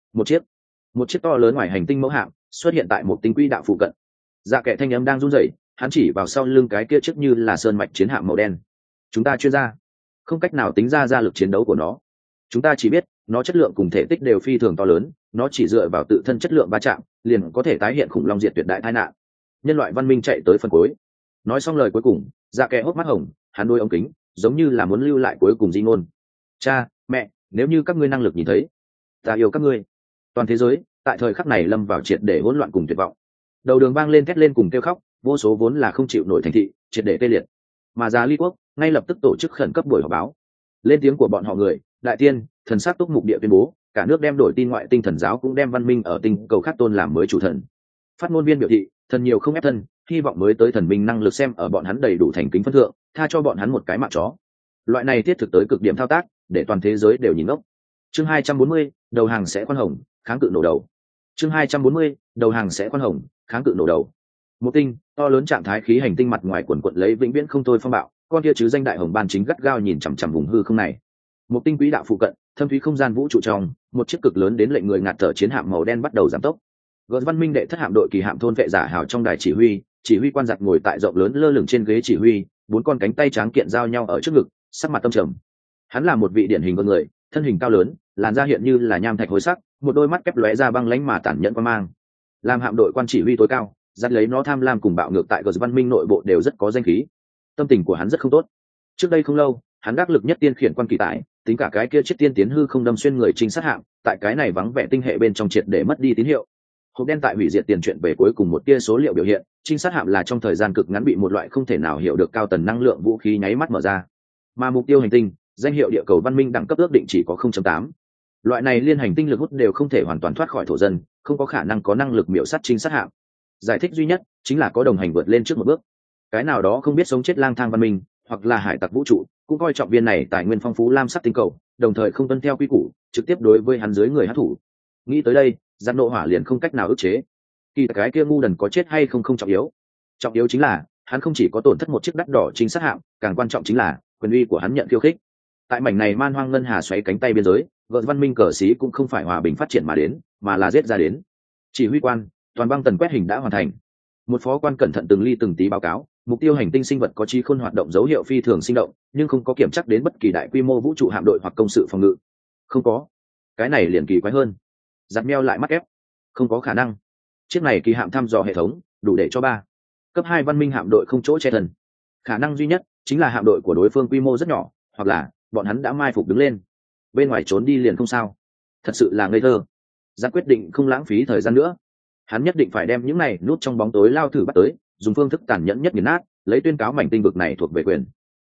một chiếc to lớn ngoài hành tinh mẫu hạm xuất hiện tại một tinh quỹ đạo phụ cận. Dạ kệ thanh âm đang run rẩy, hắn chỉ vào sau lưng cái kia trước như là sơn mạch chiến hạm màu đen. Chúng ta chuyên gia không cách nào tính ra lực chiến đấu của nó. Chúng ta chỉ biết nó chất lượng cùng thể tích đều phi thường to lớn, nó chỉ dựa vào tự thân chất lượng va chạm liền có thể tái hiện khủng long diệt tuyệt đại tai nạn. Nhân loại văn minh chạy tới phần cuối. Nói xong lời cuối cùng, dạ kệ hốc mắt hồng, hắn đôi ống kính giống như là muốn lưu lại cuối cùng di ngôn. Cha, mẹ, nếu như các ngươi năng lực nhìn thấy, ta yêu các ngươi. Toàn thế giới tại thời khắc này lâm vào triệt để hỗn loạn cùng tuyệt vọng. Đầu đường vang lên thét lên cùng kêu khóc, vô số vốn là không chịu nổi thành thị triệt để tê liệt. Mà Giá Ly quốc ngay lập tức tổ chức khẩn cấp buổi họp báo. Lên tiếng của bọn họ người, đại tiên, thần sắc túc mục địa tuyên bố, cả nước đem đổi tin ngoại tinh thần giáo cũng đem văn minh ở tinh cầu khác tôn làm mới chủ thần. Phát ngôn viên biểu thị, thần nhiều không ép thân, hy vọng mới tới thần minh năng lực xem ở bọn hắn đầy đủ thành kính phân thượng, tha cho bọn hắn một cái mạng chó. Loại này thiết thực tới cực điểm thao tác, để toàn thế giới đều nhìn ngốc. Chương 240, đầu hàng sẽ khoan hồng, kháng cự nổ đầu. Chương 240, đầu hàng sẽ khoan hồng, kháng cự nổ đầu. Một tinh to lớn trạng thái khí hành tinh mặt ngoài quần quật lấy vĩnh viễn không thôi phong bạo, con kia chứ danh đại hồng ban chính gắt gao nhìn chằm chằm vùng hư không này. Một tinh quỹ đạo phụ cận, thâm thúy không gian vũ trụ trong, một chiếc cực lớn đến lệnh người ngạt thở chiến hạm màu đen bắt đầu giảm tốc. Gợn văn minh đệ thất hạm đội kỳ hạm thôn vệ giả hào trong đài chỉ huy quan giặc ngồi tại rộng lớn lơ lửng trên ghế chỉ huy, 4 con cánh tay tráng kiện giao nhau ở trước ngực, sắc mặt tâm trầm. Hắn là một vị điển hình con người, thân hình cao lớn, làn da hiện như là nham thạch hối sắc, một đôi mắt kép lóe ra băng lãnh mà tàn nhẫn quan mang. Làm hạm đội quan chỉ huy tối cao, dắt lấy nó tham lam cùng bạo ngược tại Gợn văn minh nội bộ đều rất có danh khí. Tâm tình của hắn rất không tốt. Trước đây không lâu, hắn đắc lực nhất tiên khiển quan kỳ tại, tính cả cái kia chiếc tiên tiến hư không đâm xuyên người trinh sát hạm, tại cái này vắng vẻ tinh hệ bên trong triệt để mất đi tín hiệu. Hộp đen tại hủy diệt tiền truyện về cuối cùng một tia số liệu biểu hiện, trinh sát hạm là trong thời gian cực ngắn bị một loại không thể nào hiểu được cao tần năng lượng vũ khí nháy mắt mở ra. Mà mục tiêu hành tinh, danh hiệu địa cầu văn minh đẳng cấp ước định chỉ có 0.8. Loại này liên hành tinh lực hút đều không thể hoàn toàn thoát khỏi thổ dân, không có khả năng có năng lực miểu sát trinh sát hạm. Giải thích duy nhất chính là có đồng hành vượt lên trước một bước. Cái nào đó không biết sống chết lang thang văn minh, hoặc là hải tặc vũ trụ, cũng coi trọng viên này tài nguyên phong phú lam sắc tinh cầu, đồng thời không tuân theo quy củ, trực tiếp đối với hắn dưới người hát thủ. Nghĩ tới đây, giận nộ hỏa liền không cách nào ức chế. Kỳ cái kia ngu đần có chết hay không không trọng yếu, trọng yếu chính là hắn không chỉ có tổn thất một chiếc đắt đỏ chính sát hạm, càng quan trọng chính là quyền uy của hắn nhận khiêu khích. Tại mảnh này man hoang ngân hà xoáy cánh tay biên giới, Gợn văn minh cờ xí cũng không phải hòa bình phát triển mà đến, mà là giết ra đến. Chỉ huy quan, toàn băng tần quét hình đã hoàn thành. Một phó quan cẩn thận từng ly từng tí báo cáo, mục tiêu hành tinh sinh vật có trí khôn hoạt động dấu hiệu phi thường sinh động, nhưng không có kiểm chắc đến bất kỳ đại quy mô vũ trụ hạm đội hoặc công sự phòng ngự. Không có. Cái này liền kỳ quái hơn. Giặt meo lại mắt ép. Không có khả năng. Chiếc này kỳ hạm thăm dò hệ thống, đủ để cho 3 cấp 2 văn minh hạm đội không chỗ che thần. Khả năng duy nhất chính là hạm đội của đối phương quy mô rất nhỏ, hoặc là bọn hắn đã mai phục đứng lên. Bên ngoài trốn đi liền không sao. Thật sự là ngây thơ. Giặt quyết định không lãng phí thời gian nữa. Hắn nhất định phải đem những này nút trong bóng tối lao thử bắt tới, dùng phương thức tàn nhẫn nhất nghiền nát, lấy tuyên cáo mảnh tinh vực này thuộc về quyền.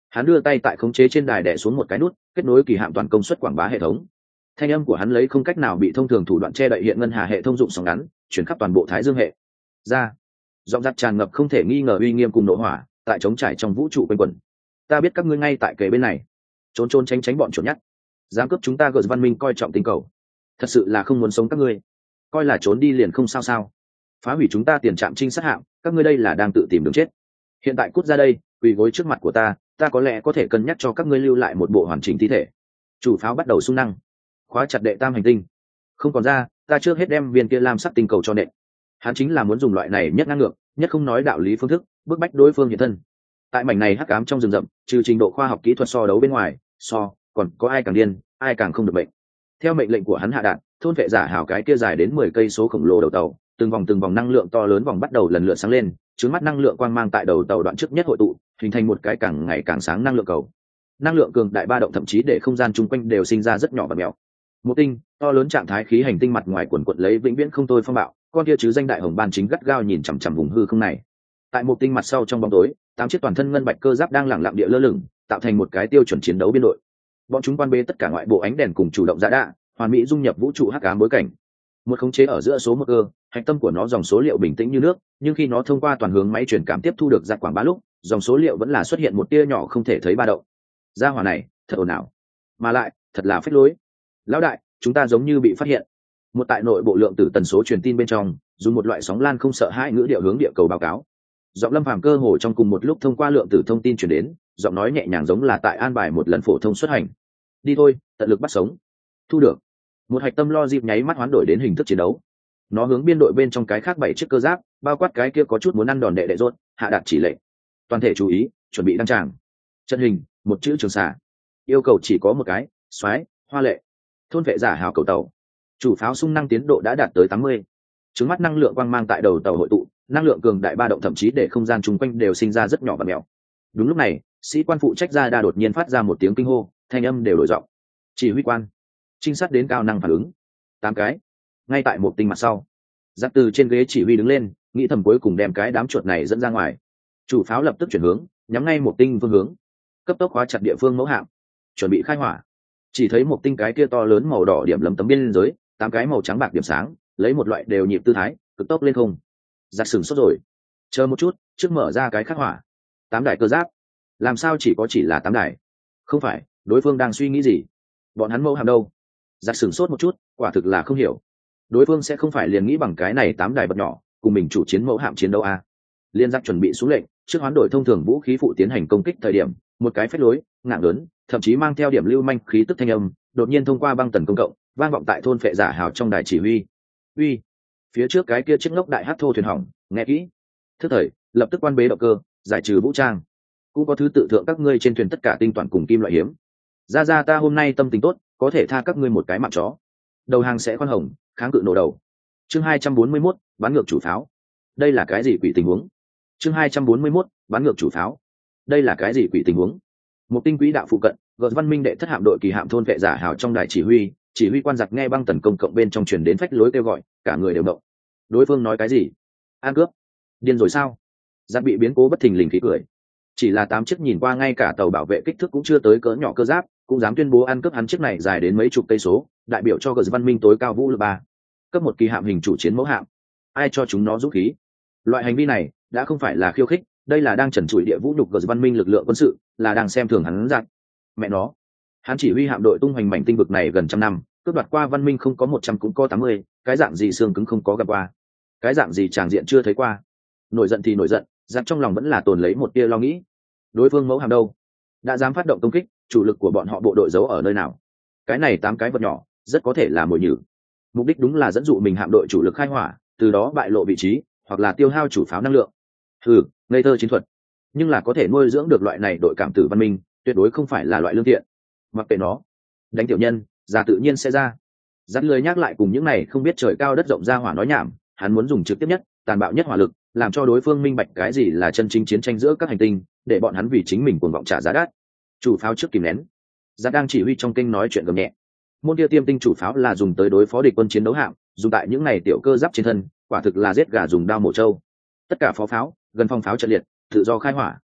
Hắn đưa tay tại khống chế trên đài đè xuống một cái nút, kết nối kỳ hạm toàn công suất quảng bá hệ thống. Thanh âm của hắn lấy không cách nào bị thông thường thủ đoạn che đậy hiện ngân hà hệ thông dụng sóng ngắn, chuyển khắp toàn bộ Thái Dương hệ. Ra, giọng giặc tràn ngập không thể nghi ngờ uy nghiêm cùng nộ hỏa, tại trống trải trong vũ trụ quanh quẩn. Ta biết các ngươi ngay tại kề bên này, trốn trốn tránh tránh bọn chuột nhắt, dám cướp chúng ta gờ văn minh coi trọng tinh cầu, thật sự là không muốn sống các ngươi, coi là trốn đi liền không sao sao, phá hủy chúng ta tiền trạm trinh sát hạm, các ngươi đây là đang tự tìm đường chết. Hiện tại cút ra đây, quỳ gối trước mặt của ta có lẽ có thể cân nhắc cho các ngươi lưu lại một bộ hoàn chỉnh thi thể. Chủ pháo bắt đầu xung năng, khóa chặt đệ tam hành tinh, không còn ra, ta trước hết đem viên kia lam sắc tinh cầu cho đệ. Hắn chính là muốn dùng loại này nhất ngang ngược, nhất không nói đạo lý phương thức, bức bách đối phương hiện thân. Tại mảnh này hắc ám trong rừng rậm, trừ trình độ khoa học kỹ thuật so đấu bên ngoài, còn có ai càng điên, ai càng không được bệnh. Theo mệnh lệnh của hắn hạ đạn, thôn vệ giả hào cái kia dài đến 10 cây số khổng lồ đầu tàu, từng vòng năng lượng to lớn vòng bắt đầu lần lượt sáng lên, chứa mắt năng lượng quang mang tại đầu tàu đoạn trước nhất hội tụ, hình thành một cái càng ngày càng sáng năng lượng cầu. Năng lượng cường đại ba động thậm chí để không gian chung quanh đều sinh ra rất nhỏ và mèo. Một tinh to lớn trạng thái khí hành tinh mặt ngoài quần quật lấy vĩnh viễn không thôi phong bạo, con kia chứ danh đại hồng ban chính gắt gao nhìn chằm chằm vùng hư không này. Tại một tinh mặt sau trong bóng tối, 8 chiếc toàn thân ngân bạch cơ giáp đang lẳng lặng địa lơ lửng, tạo thành một cái tiêu chuẩn chiến đấu biên đội. Bọn chúng quan bế tất cả ngoại bộ ánh đèn cùng chủ động dạ đạ, hoàn mỹ dung nhập vũ trụ hắc ám bối cảnh. Một khống chế ở giữa số một cơ, hạch tâm của nó dòng số liệu bình tĩnh như nước, nhưng khi nó thông qua toàn hướng máy truyền cảm tiếp thu được ra quảng bá lúc, dòng số liệu vẫn là xuất hiện một tia nhỏ không thể thấy ba động. Gia hỏa này thật ồn ào, mà lại thật là phách lối. Lão đại, chúng ta giống như bị phát hiện. Một tại nội bộ lượng tử tần số truyền tin bên trong, dùng một loại sóng lan không sợ hãi ngữ điệu hướng địa cầu báo cáo. Giọng Lâm Phàm cơ hồ trong cùng một lúc thông qua lượng tử thông tin truyền đến, giọng nói nhẹ nhàng giống là tại an bài một lần phổ thông xuất hành. Đi thôi, tận lực bắt sống. Thu được. Một hạch tâm lo dịp nháy mắt hoán đổi đến hình thức chiến đấu. Nó hướng biên đội bên trong cái khác 7 chiếc cơ giáp, bao quát cái kia có chút muốn ăn đòn đệ rốt, hạ đạt chỉ lệnh. Toàn thể chú ý, chuẩn bị đăng tràng. Trận hình, một chữ trường xạ. Yêu cầu chỉ có một cái, xoáy, hoa lệ. Thôn vệ giả hào cầu tàu. Chủ pháo xung năng tiến độ đã đạt tới 80. Trứng mắt năng lượng quang mang tại đầu tàu hội tụ, năng lượng cường đại ba động thậm chí để không gian chung quanh đều sinh ra rất nhỏ và mèo. Đúng lúc này, sĩ quan phụ trách ra đa đột nhiên phát ra một tiếng kinh hô, thanh âm đều đổi giọng. Chỉ huy quan, trinh sát đến cao năng phản ứng. 8 cái. Ngay tại một tinh mặt sau, giáp từ trên ghế chỉ huy đứng lên, nghĩ thầm cuối cùng đem cái đám chuột này dẫn ra ngoài. Chủ pháo lập tức chuyển hướng, nhắm ngay một tinh phương hướng, cấp tốc khóa chặt địa phương mẫu hạm, chuẩn bị khai hỏa. Chỉ thấy một tinh cái kia to lớn màu đỏ điểm lấm tấm biên giới, 8 cái màu trắng bạc điểm sáng, lấy một loại đều nhịp tư thái, cực tốc lên không. Giặc sừng sốt rồi, chờ một chút, trước mở ra cái khắc hỏa. 8 đài cơ giáp, làm sao chỉ là 8 đài? Không phải, đối phương đang suy nghĩ gì? Bọn hắn mẫu hạm đâu? Giặc sừng sốt một chút, quả thực là không hiểu. Đối phương sẽ không phải liền nghĩ bằng cái này 8 đài vật nhỏ cùng mình chủ chiến mẫu hạm chiến đấu à? Liên giặc chuẩn bị xuống lệnh, trước hoán đổi thông thường vũ khí phụ tiến hành công kích thời điểm, một cái phách lối, ngạng lớn, thậm chí mang theo điểm lưu manh khí tức thanh âm, đột nhiên thông qua băng tần công cộng, vang vọng tại thôn phệ giả hào trong đài chỉ huy. Uy, phía trước cái kia chiếc ngốc đại hát thô thuyền hỏng, nghe kỹ. Thức thời, lập tức quan bế động cơ, giải trừ vũ trang. Cũng có thứ tự thượng các ngươi trên thuyền tất cả tinh toàn cùng kim loại hiếm. Ra ta hôm nay tâm tình tốt, có thể tha các ngươi một cái mạng chó. Đầu hàng sẽ khoan hồng, kháng cự nổ đầu. Chương 241, bắn ngược chủ pháo. Đây là cái gì quỷ tình huống? Chương 241, bắn ngược chủ pháo. Đây là cái gì quỷ tình huống? Một tinh quỹ đạo phụ cận, gợt văn minh đệ thất hạm đội kỳ hạm thôn vệ giả hào trong đài chỉ huy quan giặc nghe băng tần công cộng bên trong truyền đến phách lối kêu gọi, cả người đều động. Đối phương nói cái gì? An cướp? Điên rồi sao? Giặc bị biến cố bất thình lình khí cười. Chỉ là 8 chiếc nhìn qua ngay cả tàu bảo vệ kích thước cũng chưa tới cỡ nhỏ cơ giáp, cũng dám tuyên bố ăn cướp hắn chiếc này dài đến mấy chục cây số, đại biểu cho gợt văn minh tối cao vũ lực 3. Cấp một kỳ hạm hình chủ chiến mẫu hạm. Ai cho chúng nó dũng khí? Loại hành vi này đã không phải là khiêu khích, đây là đang trần trụi địa vũ nhục gợt văn minh lực lượng quân sự, là đang xem thường hắn giặc. Mẹ nó, hắn chỉ huy hạm đội tung hoành mảnh tinh vực này gần trăm năm, cướp đoạt qua văn minh không có 100 cũng có 80, cái dạng gì xương cứng không có gặp qua, cái dạng gì tràng diện chưa thấy qua. Nổi giận thì nổi giận, giặc trong lòng vẫn là tồn lấy một tia lo nghĩ. Đối phương mẫu hạm đâu? Đã dám phát động công kích, chủ lực của bọn họ bộ đội giấu ở nơi nào? Cái này 8 cái vật nhỏ rất có thể là mồi nhử. Mục đích đúng là dẫn dụ mình hạm đội chủ lực khai hỏa, từ đó bại lộ vị trí, hoặc là tiêu hao chủ pháo năng lượng. Ngây thơ chiến thuật, nhưng là có thể nuôi dưỡng được loại này đội cảm tử văn minh, tuyệt đối không phải là loại lương thiện. Mặc kệ nó, đánh tiểu nhân, già tự nhiên sẽ ra. Dắt lười nhắc lại cùng những này không biết trời cao đất rộng ra hỏa nói nhảm, hắn muốn dùng trực tiếp nhất, tàn bạo nhất hỏa lực, làm cho đối phương minh bạch cái gì là chân chính chiến tranh giữa các hành tinh, để bọn hắn vì chính mình cuồng vọng trả giá đắt. Chủ pháo trước kìm nén. Dắt đang chỉ huy trong kinh nói chuyện gầm nhẹ. Môn kia tiêm tinh chủ pháo là dùng tới đối phó địch quân chiến đấu hạm, dùng tại những này tiểu cơ giáp trên thân, quả thực là giết gà dùng đao mổ trâu. Tất cả phó pháo, gần phong pháo trận liệt, tự do khai hỏa.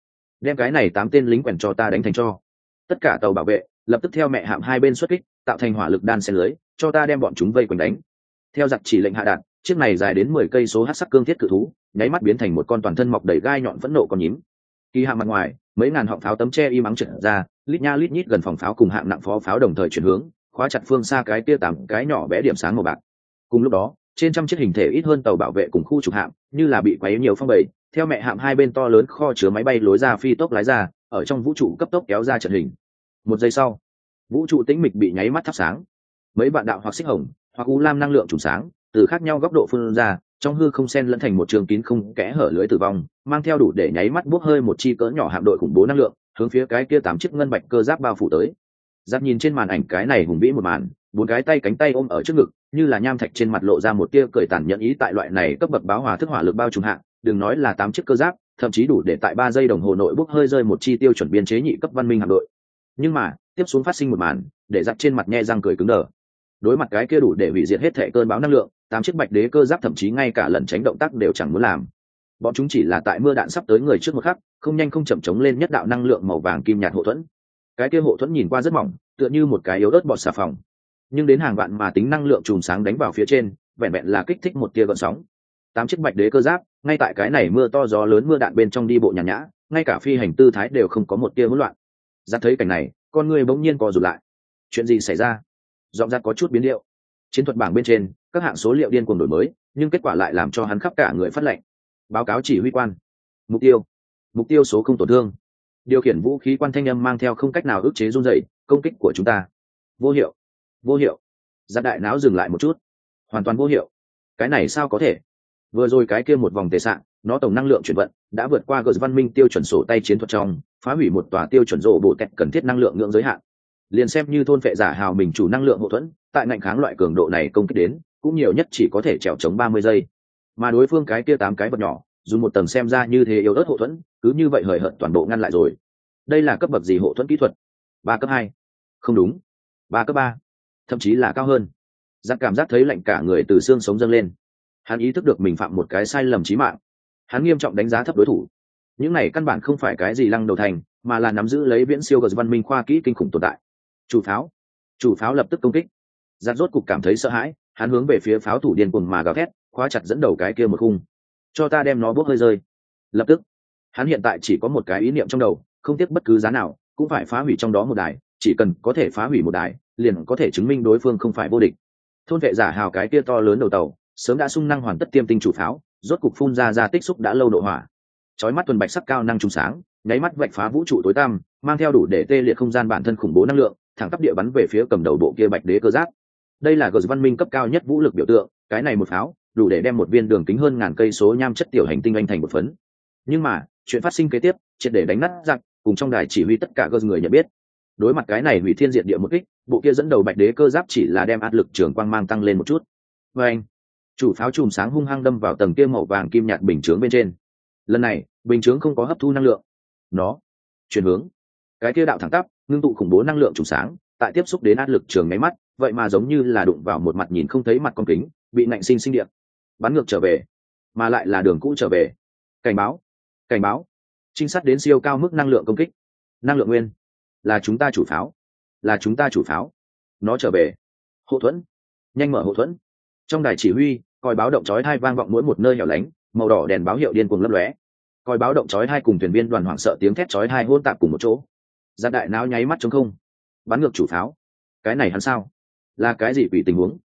đem cái này 8 tên lính quèn cho ta đánh thành cho. Tất cả tàu bảo vệ lập tức theo mẹ hạm hai bên xuất kích, tạo thành hỏa lực đan xen lưới, cho ta đem bọn chúng vây quanh đánh. Theo giặc chỉ lệnh hạ đạn, chiếc này dài đến 10 cây số hắc sắc cương thiết cự thú nháy mắt biến thành một con toàn thân mọc đầy gai nhọn phẫn nộ con nhím. Kỳ hạm mặt ngoài mấy ngàn họng pháo tấm che y mắng trượt ra, lít nha lít nhít gần phòng pháo cùng hạng nặng phó pháo đồng thời chuyển hướng, khóa chặt phương xa cái kia 8 cái nhỏ bé điểm sáng màu bạc. Cùng lúc đó, trên trăm chiếc hình thể ít hơn tàu bảo vệ cùng khu trục hạm như là bị quấy nhiều phong bầy, theo mẹ hạm hai bên to lớn kho chứa máy bay lối ra phi tốc lái ra, ở trong vũ trụ cấp tốc kéo ra trận hình. Một giây sau, vũ trụ tĩnh mịch bị nháy mắt thắp sáng. Mấy vạn đạo hoặc xích hồng hoặc u lam năng lượng trùng sáng từ khác nhau góc độ phun ra, trong hư không xen lẫn thành một trường kín không kẽ hở lưới tử vong, mang theo đủ để nháy mắt bốc hơi một chi cỡ nhỏ hạm đội khủng bố năng lượng, hướng phía cái kia 8 chiếc ngân bạch cơ giáp bao phủ tới. Giáp nhìn trên màn ảnh cái này hùng vĩ một màn, 4 cái tay cánh tay ôm ở trước ngực, như là nham thạch trên mặt lộ ra một tia cười tàn nhẫn ý tại loại này cấp bậc báo hòa thức hỏa lực bao trùm hạng, đừng nói là 8 chiếc cơ giáp, thậm chí đủ để tại 3 giây đồng hồ nội bốc hơi rơi một chi tiêu chuẩn biên chế nhị cấp văn minh hạm đội. Nhưng mà, tiếp xuống phát sinh một màn, để giáp trên mặt nhe răng cười cứng đờ. Đối mặt cái kia đủ để hủy diệt hết thảy cơn bão năng lượng, 8 chiếc bạch đế cơ giáp thậm chí ngay cả lần tránh động tác đều chẳng muốn làm. Bọn chúng chỉ là tại mưa đạn sắp tới người trước một khắc, không nhanh không chậm chống lên nhất đạo năng lượng màu vàng kim nhạt hộ thuẫn. Cái kia hộ thuẫn nhìn qua rất mỏng, tựa như một cái yếu ớt bọt xà phòng, nhưng đến hàng vạn mà tính năng lượng chùm sáng đánh vào phía trên, vẹn vẹn là kích thích một tia gợn sóng. 8 chiếc bạch đế cơ giáp ngay tại cái này mưa to gió lớn mưa đạn bên trong đi bộ nhàn nhã, ngay cả phi hành tư thái đều không có một tia hỗn loạn. Giáp thấy cảnh này, con người bỗng nhiên co rụt lại. Chuyện gì xảy ra? Giọng Giáp có chút biến điệu. Chiến thuật bảng bên trên các hạng số liệu điên cuồng đổi mới, nhưng kết quả lại làm cho hắn khắp cả người phát lệnh. Báo cáo chỉ huy quan. Mục tiêu số không tổn thương. Điều khiển vũ khí quan thanh âm mang theo không cách nào ức chế run rẩy, công kích của chúng ta vô hiệu. Giáp đại não dừng lại một chút. Hoàn toàn vô hiệu. Cái này sao có thể? Vừa rồi cái kia một vòng tề sạng, nó tổng năng lượng chuyển vận đã vượt qua gờ văn minh tiêu chuẩn sổ tay chiến thuật trong, phá hủy một tòa tiêu chuẩn rộ bộ tẹt cần thiết năng lượng ngưỡng giới hạn. Liền xem như thôn phệ giả hào mình chủ năng lượng hậu thuẫn, tại ngạnh kháng loại cường độ này công kích đến, cũng nhiều nhất chỉ có thể trèo chống 30 giây. Mà đối phương cái kia 8 cái vật nhỏ, dùng một tầng xem ra như thế yếu ớt hậu thuẫn, cứ như vậy hời hợt toàn bộ ngăn lại rồi. Đây là cấp bậc gì hậu thuẫn kỹ thuật? 3 cấp 2. Không đúng, 3 cấp 3, thậm chí là cao hơn. Giáp cảm giác thấy lạnh cả người từ xương sống dâng lên. Hắn ý thức được mình phạm một cái sai lầm chí mạng. Hắn nghiêm trọng đánh giá thấp đối thủ. Những này căn bản không phải cái gì lăng đầu thành, mà là nắm giữ lấy viễn siêu gờ văn minh khoa kỹ kinh khủng tồn tại. Chủ pháo lập tức công kích. Giáp rốt cục cảm thấy sợ hãi, hắn hướng về phía pháo thủ điên cuồng mà gào thét, khóa chặt dẫn đầu cái kia một khung. Cho ta đem nó bốc hơi rơi. Lập tức, hắn hiện tại chỉ có một cái ý niệm trong đầu, không tiếc bất cứ giá nào, cũng phải phá hủy trong đó một đài, chỉ cần có thể phá hủy một đài, liền có thể chứng minh đối phương không phải vô địch. Thôn vệ giả hào cái kia to lớn đầu tàu, sớm đã sung năng hoàn tất tiêm tinh chủ pháo, rốt cục phun ra tích xúc đã lâu độ hỏa. Chói mắt tuần bạch sắc cao năng trùng sáng, nháy mắt vạch phá vũ trụ tối tăm, mang theo đủ để tê liệt không gian bản thân khủng bố năng lượng, thẳng tắp địa bắn về phía cầm đầu bộ kia bạch đế cơ giáp. Đây là gờ văn minh cấp cao nhất vũ lực biểu tượng, cái này một pháo, đủ để đem một viên đường kính hơn ngàn cây số nham chất tiểu hành tinh anh thành một phấn. Nhưng mà, chuyện phát sinh kế tiếp, triệt để đánh nát giặc, cùng trong đài chỉ huy tất cả gờ người nhận biết. Đối mặt cái này hủy thiên diệt địa một kích, bộ kia dẫn đầu bạch đế cơ giáp chỉ là đem áp lực trường quang mang tăng lên một chút. Và anh, chủ pháo chùm sáng hung hăng đâm vào tầng kia màu vàng kim nhạt bình chướng bên trên. Lần này, bình chướng không có hấp thu năng lượng, nó chuyển hướng. Cái kia đạo thẳng tắp, ngưng tụ khủng bố năng lượng chùm sáng, tại tiếp xúc đến áp lực trường máy mắt, vậy mà giống như là đụng vào một mặt nhìn không thấy mặt con kính, bị nạnh sinh điện, bắn ngược trở về, mà lại là đường cũ trở về. Cảnh báo, trinh sát đến siêu cao mức năng lượng công kích, năng lượng nguyên, là chúng ta chủ pháo, nó trở về. Hộ thuẫn, nhanh mở hộ thuẫn. Trong đài chỉ huy, còi báo động chói tai vang vọng mỗi một nơi hẻo lánh, màu đỏ đèn báo hiệu điên cuồng lấp lóe. Còi báo động chói tai cùng thuyền viên đoàn hoảng sợ tiếng thét chói tai hỗn tạp cùng một chỗ. Giáp đại não nháy mắt trống không. Bắn ngược chủ pháo. Cái này hắn sao? Là cái gì quỷ tình huống?